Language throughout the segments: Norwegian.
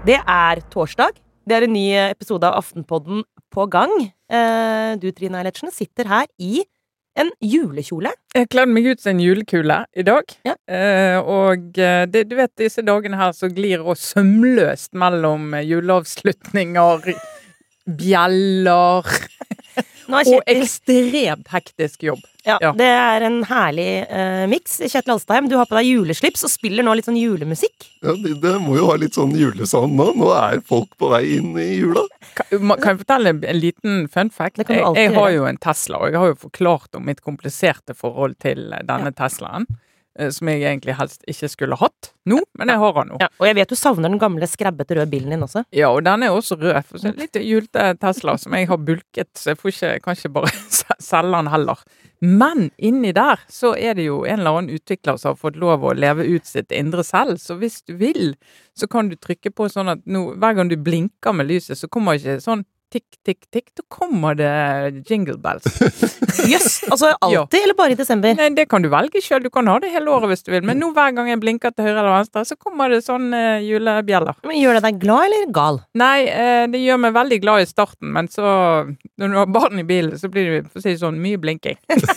Det torsdag. Det en ny episode av Aftenpodden på gang. Du, Trine Eilertsen, sitter her I en julekjole. Jeg kledde meg ut som en julekule I dag. Ja. Du vet, disse dagene her så glir oss sømløst mellom juleavslutninger, bjeller og ekstremt hektisk jobb. Ja, det en herlig mix. Kjetil Alstheim, du har på deg juleslips og spiller nå litt sånn julemusikk. Ja, det må jo ha litt sånn julesand nå. Nå folk på vei inn I jula. Kan jeg fortelle en liten fun fact? Jeg har jo en Tesla, og jeg har jo forklart om mitt kompliserte forhold til denne Teslaen. Som jeg egentlig helst ikke skulle hatt nå, men jeg har den nå. Ja, og jeg vet du savner den gamle skrebbete røde bilen din også. Ja, og den også rød. For så litt julte Tesla som jeg har bulket, så jeg får kanskje bare selge den heller. Men inni der så det jo en eller annen utvikler som har fått lov å leve ut sitt indre selv, så hvis du vil, så kan du trykke på sånn at hver gang du blinker med lyset, så kommer ikke sånn tikk, tikk, tikk, da kommer det jingle bells. Yes, altså alltid, eller bare I desember? Nei, det kan du velge selv, du kan ha det hele året hvis du vil, men nå hver gang jeg blinker til høyre eller venstre, så kommer det sånn julebjeller. Men gjør det deg glad eller gal? Nei, det gjør meg veldig glad I starten, men så, når du har barn I bilen, så blir det, for å si sånn, mye blinking.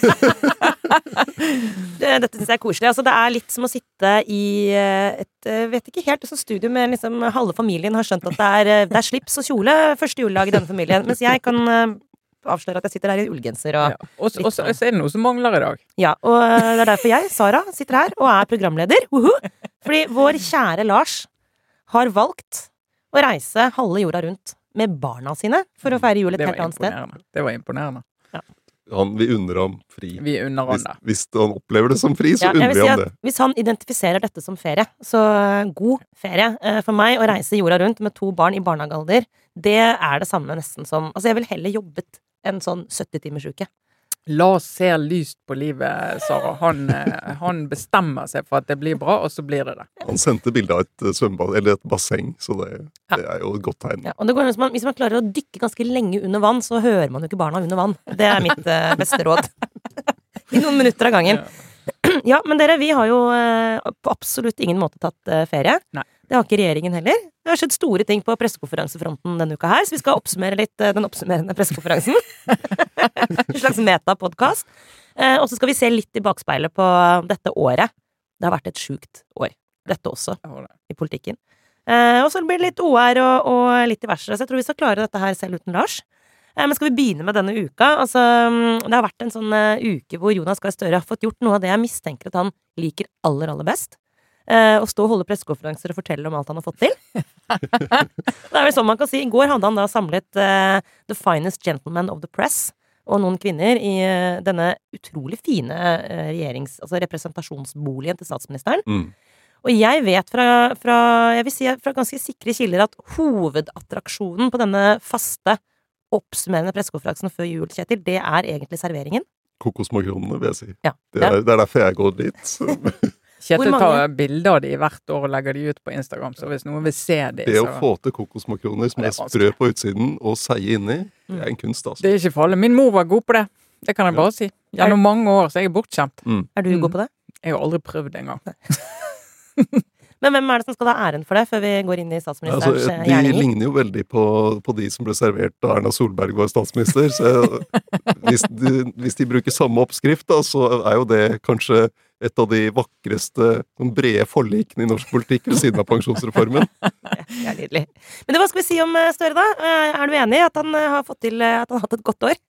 Dette synes jeg koselig. Altså, det litt som å sitte I et, vet ikke helt, sånn studio med liksom halve familien har skjønt at det slips og kjole første juledag I denne familien, mens jeg kan avsløre at jeg sitter her I ullgenser og... Ja. Og så det noe som mangler I dag. Ja, og det derfor jeg, Sara, sitter her og programleder. Fordi vår kjære Lars har valgt å reise halve jorda rundt med barna sine for å feire jul et helt annet sted. Det var imponerende. Ja. Vi unner ham fri. Vi unner han det. Hvis han opplever det som fri, så unner vi ham det. Hvis han identifiserer dette som ferie, så god ferie for meg å reise jorda rundt med 2 barn I barnehagealder, det det samme nesten som, altså jeg vil heller jobbet en sånn 70-timers uke. La oss se lyst på livet, Sara. Han bestemmer seg for at det blir bra, og så blir det det. Han sendte bilde av et svømmebad, eller et basseng, så det jo et godt tegn. Ja, og det går, hvis man klarer å dykke ganske lenge under vann, så hører man jo ikke barna under vann. Det mitt beste råd. I noen minutter av gangen. Ja, men dere, vi har jo på absolutt ingen måte tatt ferie. Nei. Det har ikke regjeringen heller. Det har skjedd store ting på pressekonferansefronten denne uka her, så vi skal oppsummere litt den oppsummerende pressekonferansen. En slags meta-podcast. Og så skal vi se litt I bakspeilet på dette året. Det har vært et sjukt år. Dette også, I politikken. Og så blir det litt OR og litt diverse, så jeg tror vi skal klare dette her selv uten Lars. Men skal vi begynne med denne uka? Altså, det har vært en sånn uke hvor Jonas Gahr Støre har fått gjort noe av det jeg mistenker at han liker aller, aller best. Å stå og holde pressekonferanser og fortelle om alt han har fått til. Det vel sånn man kan si. I går hadde han da samlet The Finest Gentlemen of the Press og noen kvinner I denne utrolig fine altså representasjonsboligen til statsministeren. Og jeg vet jeg vil si fra ganske sikre kilder at hovedattraksjonen på denne faste oppsummerende pressekonferansen før jul, Kjetil, det egentlig serveringen. Kokosmakronene, vil jeg si. Ja. Det derfor jeg går dit. Kjetil tar bilder av de hvert år og legger de ut på Instagram, så hvis noen vil se de, det å få til kokosmakroner som sprø på utsiden og seie inni, det en kunst, altså. Det ikke farlig. Min mor var god på det. Det kan jeg bare si. Gjennom mange år, så jeg bortskjemt. Du god på det? Jeg har aldri prøvd en gang. Men hvem det som skal ha æren for det, før vi går inn I statsministerens gjerninger? De ligner jo veldig på de som ble servert da Erna Solberg var statsminister, så hvis de bruker samme oppskrift, da, så jo det kanskje et av de vakreste, brede forlikene I norsk politikk ved siden av pensjonsreformen. Ja, nydelig. Men hva skal vi si om Støre da? Du enig I at han har fått til, at han har hatt et godt år?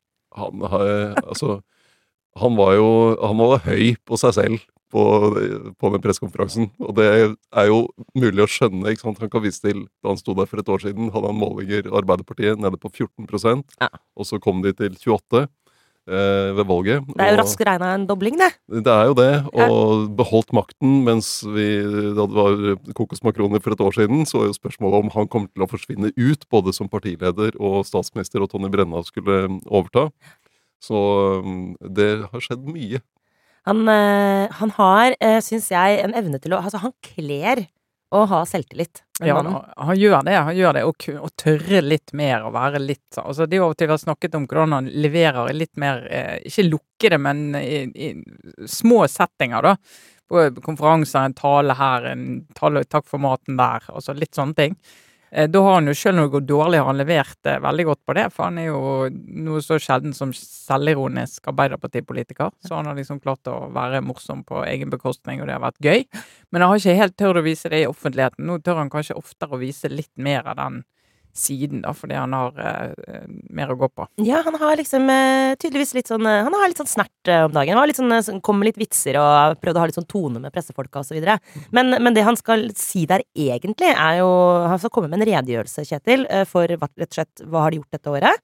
Han var høy på seg selv på den pressekonferansen, og det jo mulig å skjønne, ikke sant? Han kan vise til, da han stod der for et år siden, hadde han målinger Arbeiderpartiet nede på 14%, og så kom de til 28% ved valget. Det jo raskt regnet en dobling, det. Det jo det, og beholdt makten, mens da det var kokosmakroner for et år siden, så jo spørsmålet om han kom til å forsvinne ut, både som partileder og statsminister, og Tonje Brenna skulle overta. Så det har skjedd mye. Han har, synes jeg, en evne til å... Altså, han kler å ha selvtillit. Ja, han gjør det, og tørre litt mer, og være litt... Altså, det av og til har snakket om hvordan han leverer litt mer, ikke lukkede, men I små settinger, da. På konferanser, en tale her, en tale takk for maten der, altså litt sånne ting. Da har han jo, selv når det går dårlig, har han levert veldig godt på det, for han jo noe så sjelden som selvironisk Arbeiderpartipolitiker, så han har liksom klart å være morsom på egen bekostning, og det har vært gøy. Men han har ikke helt tørt å vise det i offentligheten. Nå tør han kanskje oftere å vise litt mer av den siden da, fordi han har mer å gå på. Ja, han har liksom tydeligvis litt sånn, han har litt sånn snert om dagen. Han har litt sånn, kom med litt vitser og prøvde å ha litt sånn tone med pressefolka og så videre. Men det han skal si der egentlig jo, han skal komme med en redegjørelse, Kjetil, for rett og slett hva har de gjort dette året.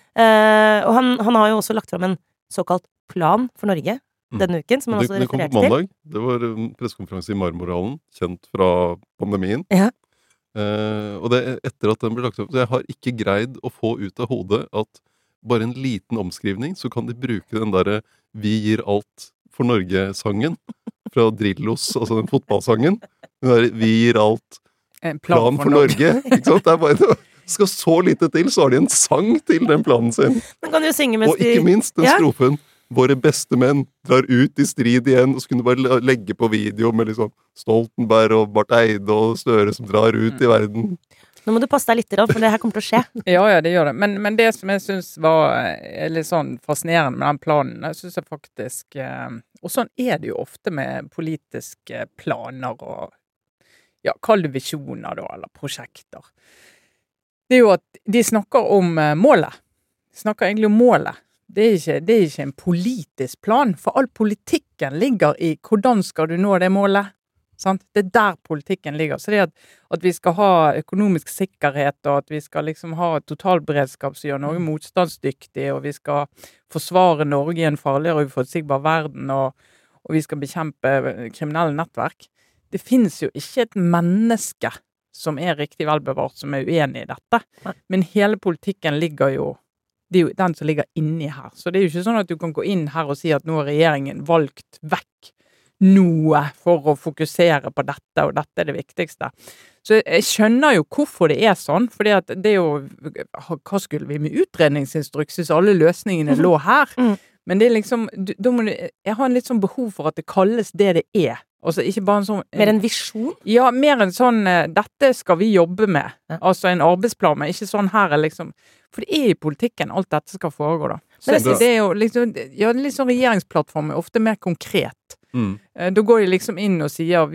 Og han har jo også lagt frem en såkalt plan for Norge denne uken, som han også refererte til. Det kom på mandag. Det var en pressekonferanse i Marmorhallen, kjent fra pandemien. Ja. Og det etter at den ble lagt opp, så jeg har ikke greid å få ut av hodet at bare en liten omskrivning, så kan de bruke den derre Vi gir alt for Norge-sangen fra Drillos, altså den fotballsangen. Den der Vi gir alt plan for Norge. Ikke sant? Det bare, det skal så lite til, så har de en sang til den planen sin. Men kan du synge mens og ikke minst den strofen Våre beste menn drar ut i strid igjen, og så kunne du bare legge på video med liksom Stoltenberg og Barth Eide og Støre som drar ut i verden. Nå må du passe deg litt, for det her kommer til å skje. Ja, det gjør det. Men det som jeg synes var litt sånn fascinerende med den planen, jeg synes jeg faktisk, og sånn det jo ofte med politiske planer og, ja, kall det visjoner da, eller prosjekter. Det jo at de snakker om målet. De snakker egentlig om målet. Det er ikke en politisk plan, for all politikken ligger i hvordan skal du nå det målet. Sant? Det der politikken ligger. Så det at vi skal ha økonomisk sikkerhet, og at vi skal liksom ha totalberedskap som gjør Norge motstandsdyktig, og vi skal forsvare Norge i en farligere og uforutsigbar verden, og vi skal bekjempe kriminelle nettverk. Det finnes jo ikke et menneske som riktig velbevart, som uenig i dette. Men hele politikken ligger jo det jo den som ligger inni her. Så det jo ikke sånn at du kan gå inn her og si at nå har regjeringen valgt vekk noe for å fokusere på dette, og dette det viktigste. Så jeg skjønner jo hvorfor det sånn, fordi at det jo, hva skulle vi med utredningsinstruks hvis alle løsningene lå her? Men det liksom, da må jeg har en litt sånn behov for at det kalles det Altså ikke bare en sånn... Mer en visjon? Ja, mer en sånn, dette skal vi jobbe med. Ja. Altså en arbeidsplan, men ikke sånn her liksom... For det i politikken alt dette skal foregå da. Så det jo liksom, ja, litt sånn regjeringsplattform ofte mer konkret. Da går de liksom inn og sier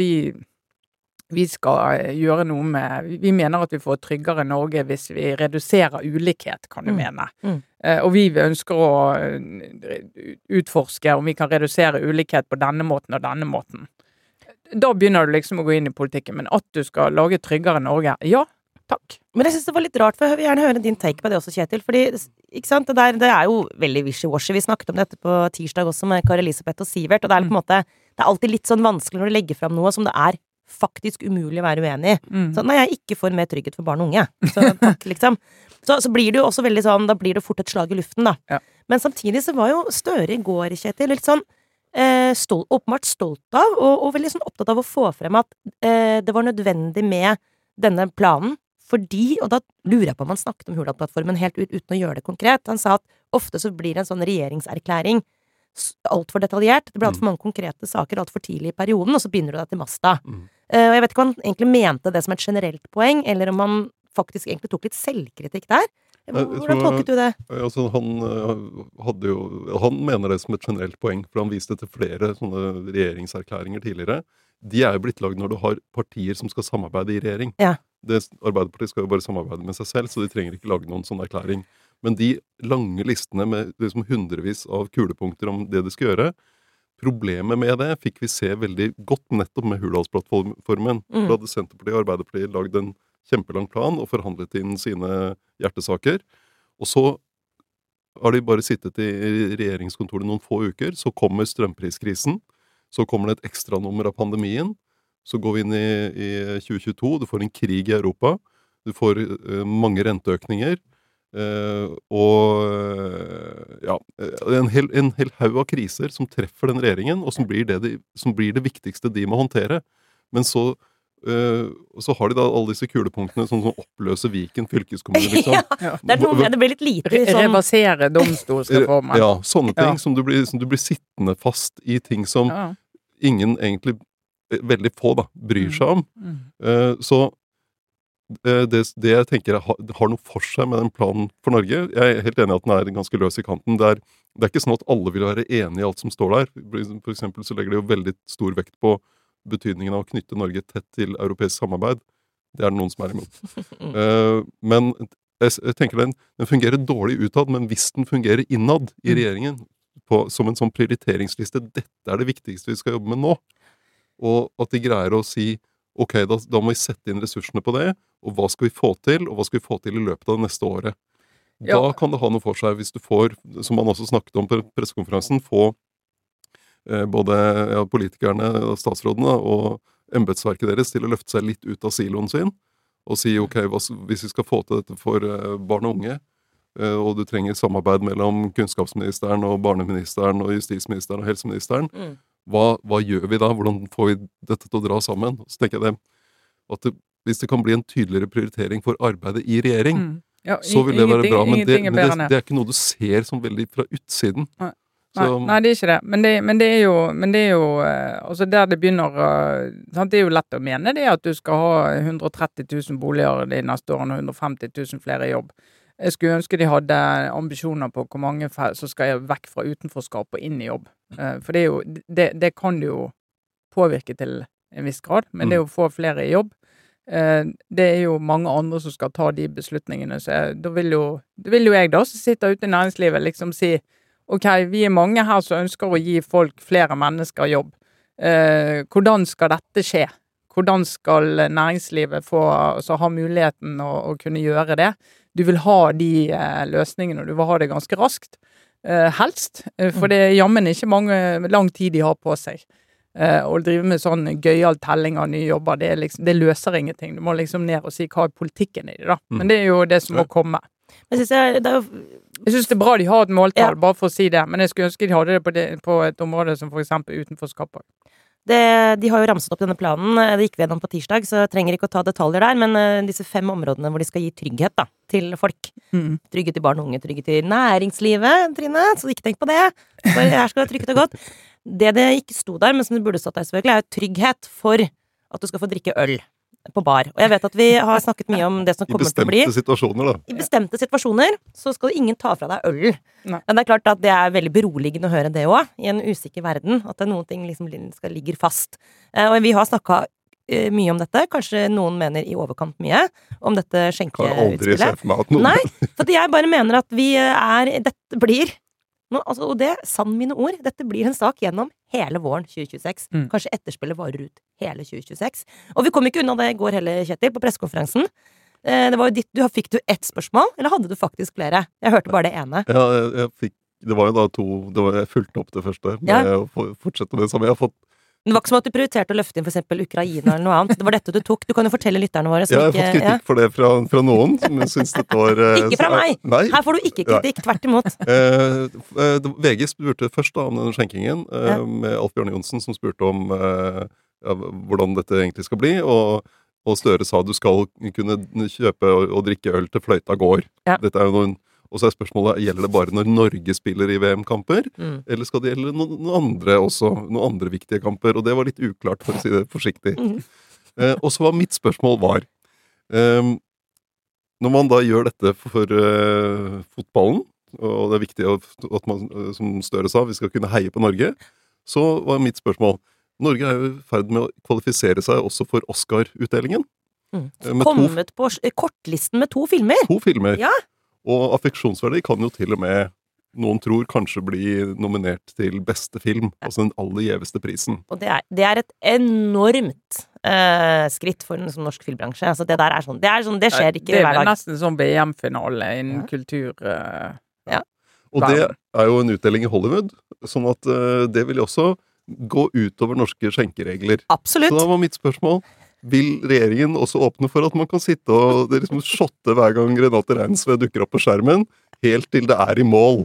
vi skal gjøre noe med, vi mener at vi får et tryggere Norge hvis vi reduserer ulikhet, kan du mene. Og vi ønsker å utforske om vi kan redusere ulikhet på denne måten og denne måten. Da begynner du liksom å gå inn i politikken, men at du skal lage tryggere Norge, ja, takk. Men jeg synes det var litt rart, for jeg vil gjerne høre din take på det også, Kjetil, fordi, ikke sant, det jo veldig wishy-washy. Vi snakket om dette på tirsdag også med Kari Elisabeth og Sivert, og det på en måte, det alltid litt sånn vanskelig når du legger frem noe som det faktisk umulig å være uenig i. Så nei, jeg ikke får mer trygghet for barn og unge. Så takk, liksom. Så blir det jo også veldig sånn, da blir det fort et slag i luften, da. Ja. Men samtidig så var jo Støre i går, Kjetil, litt sånn, åpenbart stolt av, og veldig sånn opptatt av å få frem at det var nødvendig med denne planen, fordi, og da lurer jeg på om han snakket om Hurdalsplattformen helt uten å gjøre det konkret. Han sa at ofte så blir en sånn regjeringserklæring alt for detaljert, det blir alt for mange konkrete saker alt for tidlig i perioden, og så begynner du deg til masta. Og jeg vet ikke om han egentlig mente det som et generelt poeng, eller om han faktisk egentlig tok litt selvkritikk der. Hvordan tolket du det? Altså, han mener det som et generelt poeng, for han viste til flere sånne regjeringserklæringer tidligere. De jo blitt lagd når du har partier som skal samarbeide i regjering. Ja. Arbeiderpartiet skal jo bare samarbeide med seg selv, så de trenger ikke lage noen sånn erklæring. Men de lange listene med liksom hundrevis av kulepunkter om det de skal gjøre, problemet med det fikk vi se veldig godt nettopp med Hurdalsplattformen. Da hadde Senterpartiet og Arbeiderpartiet lagd en kjempelang plan og forhandlet inn sine hjertesaker. Og så har de bare sittet i regjeringskontoret noen få uker, så kommer strømpriskrisen, så kommer det et ekstra nummer av pandemien, så går vi inn i 2022, du får en krig i Europa, du får mange renteøkninger, og ja, en hel haug av kriser som treffer den regjeringen, og som blir det viktigste de må håndtere. Men så har de da alle disse kulepunktene som oppløser Viken fylkeskommune, liksom. Ja, det blir litt lite sånn... Reversere domstolsreformen. Ja, sånne ting som du blir sittende fast i ting som ingen egentlig, veldig få da, bryr seg om. Så det jeg tenker har noe for seg med den planen for Norge. Jeg er helt enig i at den er ganske løs i kanten. Det er ikke sånn at alle vil være enig i alt som står der. For eksempel så legger det jo veldig stor vekt på betydningen av å knytte Norge tett til europeisk samarbeid. Det er det noen som er imot. Men jeg tenker den fungerer dårlig utad, men hvis den fungerer innad i regjeringen, som en sånn prioriteringsliste, dette er det viktigste vi skal jobbe med nå, og at de greier å si ok, da må vi sette inn ressursene på det, og hva skal vi få til, og hva skal vi få til i løpet av det neste året. Da kan det ha noe for seg hvis du får, som man også snakket om på pressekonferansen, få både politikerne, statsrådene og embetsverket deres til å løfte seg litt ut av siloen sin, og si ok, hvis vi skal få til dette for barn og unge, og du trenger samarbeid mellom kunnskapsministeren og barneministeren og justisministeren og helseministeren, hva gjør vi da? Hvordan får vi dette til å dra sammen? Så tenker jeg at hvis det kan bli en tydeligere prioritering for arbeidet i regjering, så vil det være bra, men det er ikke noe du ser som veldig fra utsiden. Nei, det er ikke det. Men det er jo altså der det begynner, det er jo lett å mene det at du skal ha 130 000 boliger de neste årene og 150 000 flere i jobb. Jeg skulle ønske de hadde ambisjoner på hvor mange som skal vekk fra utenforskap og inn i jobb. For det er jo, det kan jo påvirke til en viss grad, men det er å få flere i jobb. Det er jo mange andre som skal ta de beslutningene, så da vil jo jeg da, som sitter ute i næringslivet, liksom si, ok, vi er mange her som ønsker å gi folk flere mennesker jobb. Hvordan skal dette skje? Hvordan skal næringslivet ha muligheten å kunne gjøre det? Du vil ha de løsningene, og du vil ha det ganske raskt, helst, for det er jammen ikke lang tid de har på seg. Å drive med sånn gøyal telling av nye jobber, det løser ingenting. Du må liksom ned og si hva er politikken i det da. Men det er jo det som må komme. Jeg synes det er bra de har et måltall, bare for å si det, men jeg skulle ønske de hadde det på et område som for eksempel utenforskap. De har jo ramset opp denne planen, det gikk vi gjennom på tirsdag, så jeg trenger ikke å ta detaljer der, men disse 5 områdene hvor de skal gi trygghet da, til folk. Trygghet til barn og unge, trygghet til næringslivet, Trine, så ikke tenk på det. For her skal det være trygt og godt. Det ikke sto der, men som det burde stått der selvfølgelig, er trygghet for at du skal få drikke øl på bar. Og jeg vet at vi har snakket mye om det som kommer til å bli. I bestemte situasjoner, da. I bestemte situasjoner, så skal ingen ta fra deg øl. Men det er klart at det er veldig beroligende å høre det også, i en usikker verden, at det er noen ting liksom ligger fast. Og vi har snakket mye om dette, kanskje noen mener i overkant mye, om dette skjenkeutspillet. Kan aldri se for meg at noen... Nei, for jeg bare mener at dette blir... og det, sann mine ord, dette blir en sak gjennom hele våren 2026. Kanskje etterspillet varer ut hele 2026. Og vi kom ikke unna det i går heller, Kjetil, på pressekonferansen. Det var jo fikk du ett spørsmål, eller hadde du faktisk flere? Jeg hørte bare det ene. Ja, det var jo da 2, jeg fulgte opp det første, med å fortsette med det samme. Jeg har fått... Det var ikke som at du prioriterte å løfte inn for eksempel Ukraina eller noe annet. Det var dette du tok. Du kan jo fortelle lytterne våre. Jeg har fått kritikk for det fra noen som synes dette var... Ikke fra meg! Nei. Her får du ikke kritikk, tvert imot. VG spurte først da om denne skjenkingen, med Alf Bjørne Johnsen, som spurte om hvordan dette egentlig skal bli, og Støre sa du skal kunne kjøpe og drikke øl til fløyta går. Dette er jo noen... Og så er spørsmålet, gjelder det bare når Norge spiller i VM-kamper, eller skal det gjelde noen andre også, noen andre viktige kamper? Og det var litt uklart, for å si det forsiktig. Og så var mitt spørsmål når man da gjør dette for fotballen, og det er viktig at man, som Støre sa, vi skal kunne heie på Norge, så var mitt spørsmål, Norge er jo i ferd med å kvalifisere seg også for Oscar-utdelingen. Kommet på kortlisten med 2 filmer. 2 filmer. Ja. Og affeksjonsverdi kan jo til og med, noen tror, kanskje bli nominert til beste film, altså den aller gjeveste prisen. Og det er et enormt skritt for en norsk filmbransje. Altså det der er sånn, det skjer ikke hver dag. Det er nesten sånn BM-finale innen kultur. Og det er jo en utdeling i Hollywood, sånn at det vil jo også gå utover norske skjenkeregler. Absolutt. Så da var mitt spørsmål, vil regjeringen også åpne for at man kan sitte og liksom shotte hver gang Renate Reinsve dukker opp på skjermen, helt til det er i mål?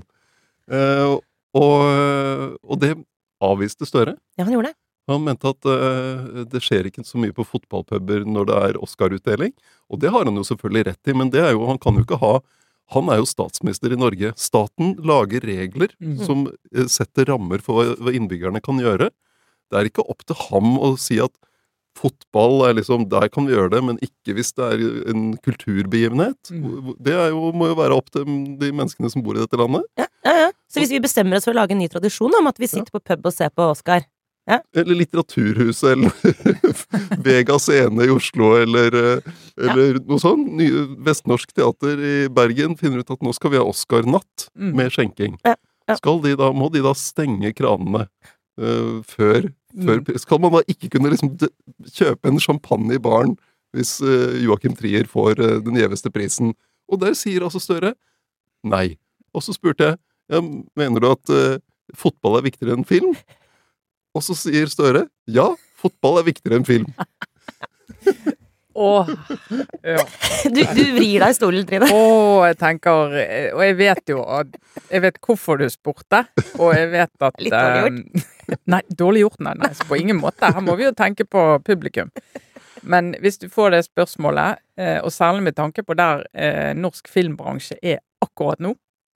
Og det avviste Støre. Ja, han gjorde det. Han mente at det skjer ikke så mye på fotballpuber når det er Oscar-utdeling, og det har han jo selvfølgelig rett i, men det er jo, han kan jo ikke ha, han er jo statsminister i Norge. Staten lager regler som setter rammer for hva innbyggerne kan gjøre. Det er ikke opp til ham å si at fotball liksom, der kan vi gjøre det, men ikke hvis det en kulturbegivenhet. Det må jo være opp til de menneskene som bor i dette landet. Ja. Så hvis vi bestemmer oss for å lage en ny tradisjon om at vi sitter på pub og ser på Oscar, eller Litteraturhuset, eller Vega Scene i Oslo, eller noe sånt. Vestnorsk teater i Bergen finner ut at nå skal vi ha Oscar-natt med skjenking. Ja. Må de da stenge kranene før skal man da ikke kunne liksom kjøpe en champagne i baren hvis Joachim Trier får den gjeveste prisen? Og der sier altså Støre nei. Og så spurte jeg, mener du at fotball er viktigere enn film? Og så sier Støre, ja, fotball er viktigere enn film. Ja. Du vrir deg i stolen, Trine. Jeg tenker, og jeg vet hvorfor du spurte, og jeg vet at Litt dårlig gjort. Nei, dårlig gjort, nei, på ingen måte. Her må vi jo tenke på publikum. Men hvis du får det spørsmålet, og særlig med tanke på der norsk filmbransje akkurat nå,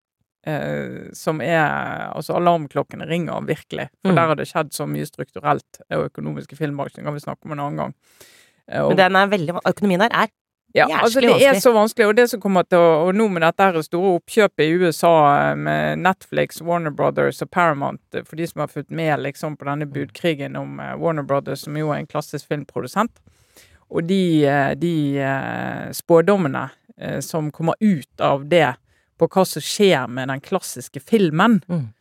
som altså alarmklokkene ringer virkelig, for der har det skjedd så mye strukturelt og økonomiske filmbransjen, kan vi snakke om en annen gang. Men den økonomien der altså det så vanskelig, og det som kommer til og nå med dette store oppkjøpet i USA med Netflix, Warner Brothers og Paramount, for de som har fulgt med liksom på denne budkrigen om Warner Brothers, som jo en klassisk filmprodusent, og de spådommene som kommer ut av det på hva som skjer med den klassiske filmen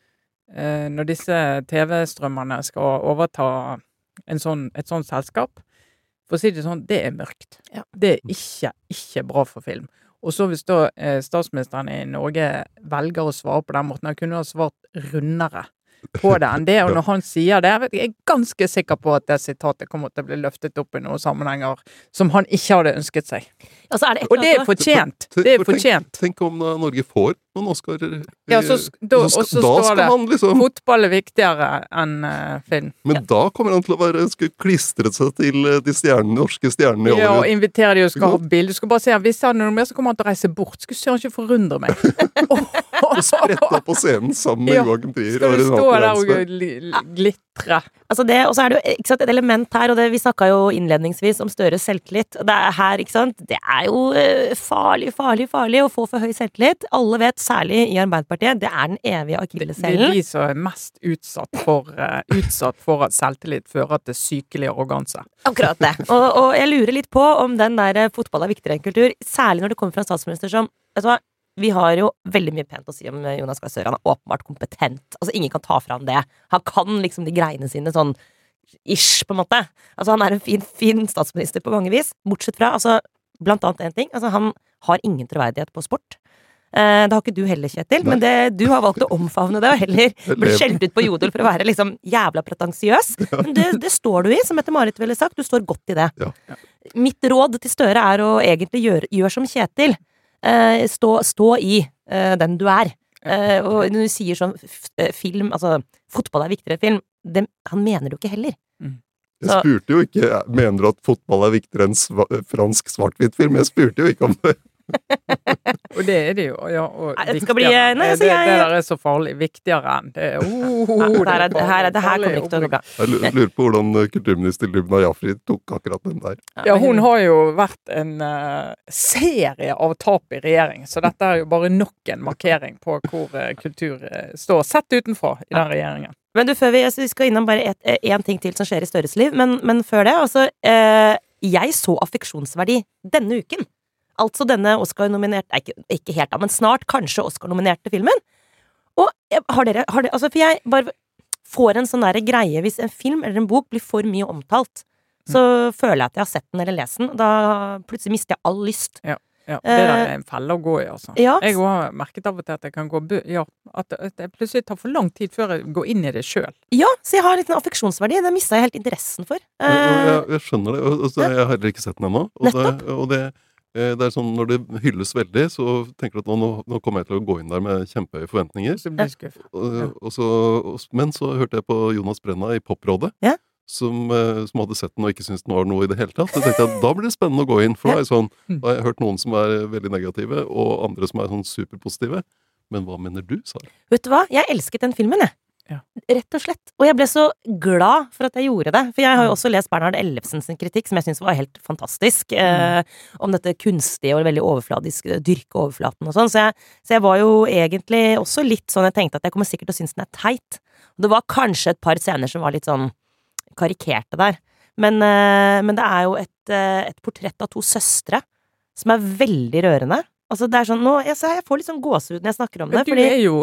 når disse TV-strømmerne skal overta et sånt selskap. For å si det sånn, det mørkt. Ja. Det ikke bra for film. Og så hvis da statsministeren i Norge velger å svare på den måten, han kunne ha svart rundere på det enn det, og når han sier det, jeg er ganske sikker på at det sitatet kommer til å bli løftet opp i noen sammenhenger som han ikke hadde ønsket seg. Altså, og det fortjent. Det fortjent. Tenk om Norge får noen Oscarer. Så står det han liksom, fotball viktigere enn film. Men da kommer han til å skulle klistre seg til de norske stjernene i Hollywood. Ja, og invitere de og skal ha bilder. Du skal bare si at hvis han noe mer, så kommer han til å reise bort. Skulle søren ikke forundre meg. Og sprette opp på scenen sammen med Joachim Trier. Skal du stå der og glitre? Altså det, og så det jo ikke sant, et element her, og vi snakket jo innledningsvis om Støres selvtillit. Det her, ikke sant, det jo farlig å få for høy selvtillit. Alle vet, særlig i Arbeiderpartiet, det den evige akilleshælen. Det de som mest utsatt for at selvtillit fører til sykelig arroganse. Akkurat det. Og jeg lurer litt på om den der fotball viktigere enn kultur, særlig når det kommer fra en statsminister som, vet du hva, vi har jo veldig mye pent å si om Jonas Gahr Støre. Han åpenbart kompetent. Altså, ingen kan ta fra ham det. Han kan liksom de greiene sine sånn ish, på en måte. Altså, han en fin statsminister på mange vis. Bortsett fra, altså, blant annet en ting. Altså, han har ingen troverdighet på sport. Det har ikke du heller, Kjetil. Nei. Men du har valgt å omfavne det, og heller bli skjelt ut på Jodel for å være liksom jævla pretensiøs. Men det står du i, som Mette-Marit ville sagt. Du står godt i det. Ja. Mitt råd til Støre å egentlig gjøre som Kjetil. Stå i den du og når du sier sånn film, altså fotball viktigere film, han mener det jo ikke heller. Jeg spurte jo ikke, mener du at fotball viktigere enn fransk svart-hvitt film? Jeg spurte jo ikke om det. Og det det jo, ja, og det skal bli, nei, det der så farlig, viktigere enn det. Det her kommer ikke til å gå bra. Jeg lurer på hvordan kulturminister Lubna Jafri tok akkurat den der. Ja, hun har jo vært en serie av tap i regjering, så dette jo bare nok en markering på hvor kultur står sett utenfor i den regjeringen. Men du, før vi skal innom bare en ting til som skjer i Støres liv, men før det, altså, jeg så affeksjonsverdi denne uken. Altså denne Oscar-nominerte, ikke helt da, men snart kanskje Oscar-nominerte filmen. Og har dere, altså for jeg bare får en sånn der greie, hvis en film eller en bok blir for mye omtalt, så føler jeg at jeg har sett den eller lest den, da plutselig mister jeg all lyst. Ja, det der en felle å gå i, altså. Ja. Jeg har merket av og til at jeg kan gå, at det plutselig tar for lang tid før jeg går inn i det selv. Ja, så jeg har litt en affeksjonsverdi, det mistet jeg helt interessen for. Jeg skjønner det, og jeg har heller ikke sett den ennå. Og det sånn, når det hylles veldig, så tenker du at nå kommer jeg til å gå inn der med kjempehøye forventninger. Så blir skuff. Men så hørte jeg på Jonas Brenna i Poprådet, som hadde sett den og ikke syntes den var noe i det hele tatt. Så tenkte jeg, da blir det spennende å gå inn, for da har jeg hørt noen som veldig negative, og andre som sånn superpositive. Men hva mener du, Sara? Vet du hva? Jeg elsket den filmen, jeg. Ja. Rett og slett. Og jeg ble så glad for at jeg gjorde det. For jeg har jo også lest Bernhard Ellefsen sin kritikk, som jeg synes var helt fantastisk, om dette kunstige og veldig overfladiske, dyrke overflaten og sånn. Så jeg var jo egentlig også litt sånn, jeg tenkte at jeg kommer sikkert til å synes den teit. Og det var kanskje et par scener som var litt sånn karikerte der. Men det er jo et portrett av to søstre som er veldig rørende. Altså det er sånn, jeg får litt sånn gåsehud når jeg snakker om det. Men du er jo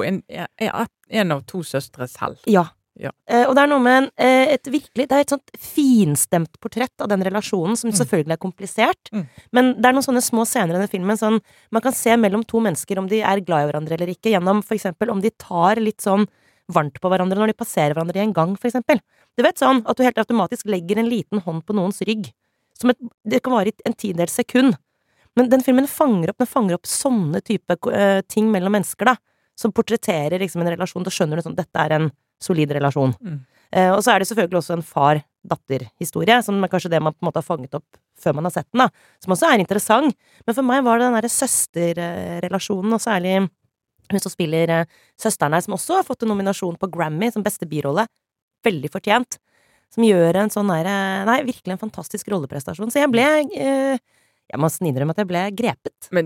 en av to søstre selv. Ja. Ja. Og det er noe med det er et sånt finstemt portrett av den relasjonen, som selvfølgelig er komplisert. Men det er noen sånne små scener i den filmen, sånn, man kan se mellom to mennesker om de er glad i hverandre eller ikke, gjennom for eksempel om de tar litt sånn varmt på hverandre når de passerer hverandre i en gang, for eksempel. Du vet sånn, at du helt automatisk legger en liten hånd på noens rygg. Det kan vare i en tidels sekund. Men den filmen fanger opp sånne type ting mellom mennesker, da, som portretterer liksom en relasjon. Da skjønner du sånn, dette er en solid relasjon. Og så er det selvfølgelig også en far-datter-historie, som er kanskje det man på en måte har fanget opp før man har sett den, da, som også er interessant. Men for meg var det den der søsterrelasjonen, og særlig hun som spiller søsteren her, som også har fått en nominasjon på Grammy som beste birolle, veldig fortjent, som gjør en sånn virkelig en fantastisk rolleprestasjon. Så jeg må innrømme at jeg ble grepet. Men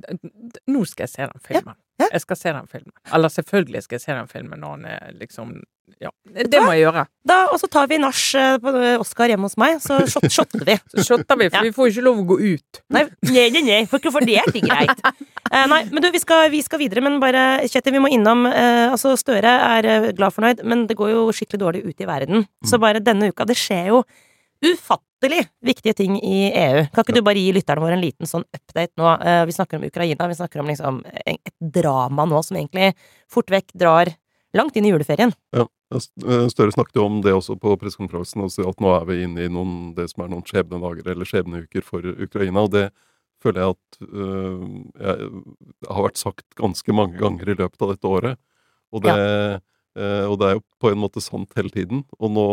nå skal jeg se den filmen. Ja. Jeg skal se den filmen. Eller selvfølgelig skal jeg se den filmen når den er liksom, ja, det må jeg gjøre. Og så tar vi nach på Oscar hjemme hos meg, så shotter vi. Så shotter vi, for vi får ikke lov å gå ut. Nei, for ikke for det er ikke greit. Nei, men du, vi skal videre, men bare, Kjetil, vi må innom, altså Støre er glad fornøyd, men det går jo skikkelig dårlig ut i verden. Så bare denne uka, det skjer jo ufattelig viktige ting i EU. Kan ikke du bare gi lytterne våre en liten sånn update nå? Vi snakker om Ukraina, vi snakker om liksom et drama nå som egentlig fort vekk drar langt inn i juleferien. Ja, Støre snakket jo om det også på pressekonferansen, og sa at nå er vi inne i det som er noen skjebnedager eller skjebneuker for Ukraina, og det føler jeg at har vært sagt ganske mange ganger i løpet av dette året. Og det er jo på en måte sant hele tiden. Og nå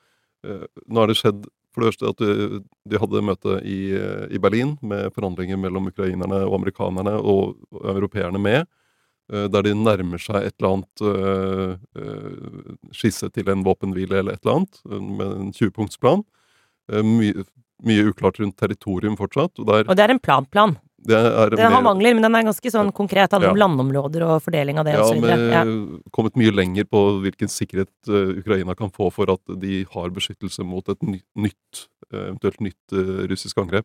har det skjedd for det første at de hadde møte i Berlin med forhandlinger mellom ukrainerne og amerikanerne og europeerne med, der de nærmer seg et eller annet skisse til en våpenhvile eller et eller annet, med en 20-punktsplan. Mye uklart rundt territorium fortsatt. Og det er en plan. Den har mangler, men den er ganske sånn konkret. Handler om landområder og fordeling av det. Ja, men kommet mye lenger på hvilken sikkerhet Ukraina kan få for at de har beskyttelse mot et eventuelt nytt russisk angrep.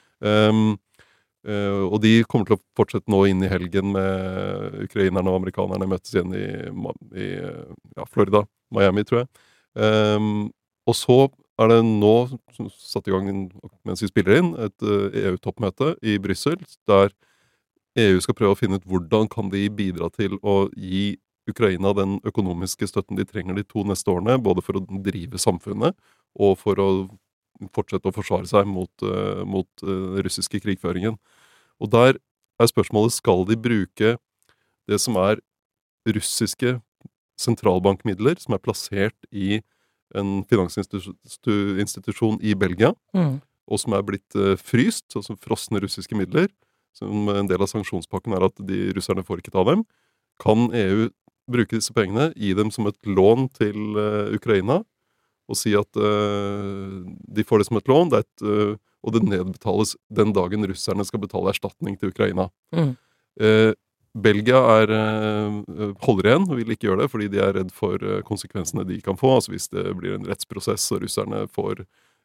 Og de kommer til å fortsette nå inn i helgen med ukrainerne og amerikanerne møtes igjen i Florida, Miami, tror jeg. Og så er det nå satt i gang, mens vi spiller inn, et EU-toppmøte i Brussel, der EU skal prøve å finne ut hvordan kan de bidra til å gi Ukraina den økonomiske støtten de trenger de 2 neste årene, både for å drive samfunnet og for å fortsette å forsvare seg mot russiske krigføringen. Og der er spørsmålet, skal de bruke det som er russiske sentralbankmidler, som er plassert i en finansinstitusjon i Belgia, og som er blitt fryst, altså frosne russiske midler, som en del av sanksjonspakken er at de russerne får ikke ta dem. Kan EU bruke disse pengene, gi dem som et lån til Ukraina, og si at de får det som et lån, og det nedbetales den dagen russerne skal betale erstatning til Ukraina. Belgia holder igjen og vil ikke gjøre det, fordi de er redd for konsekvensene de kan få. Altså hvis det blir en rettsprosess og russerne får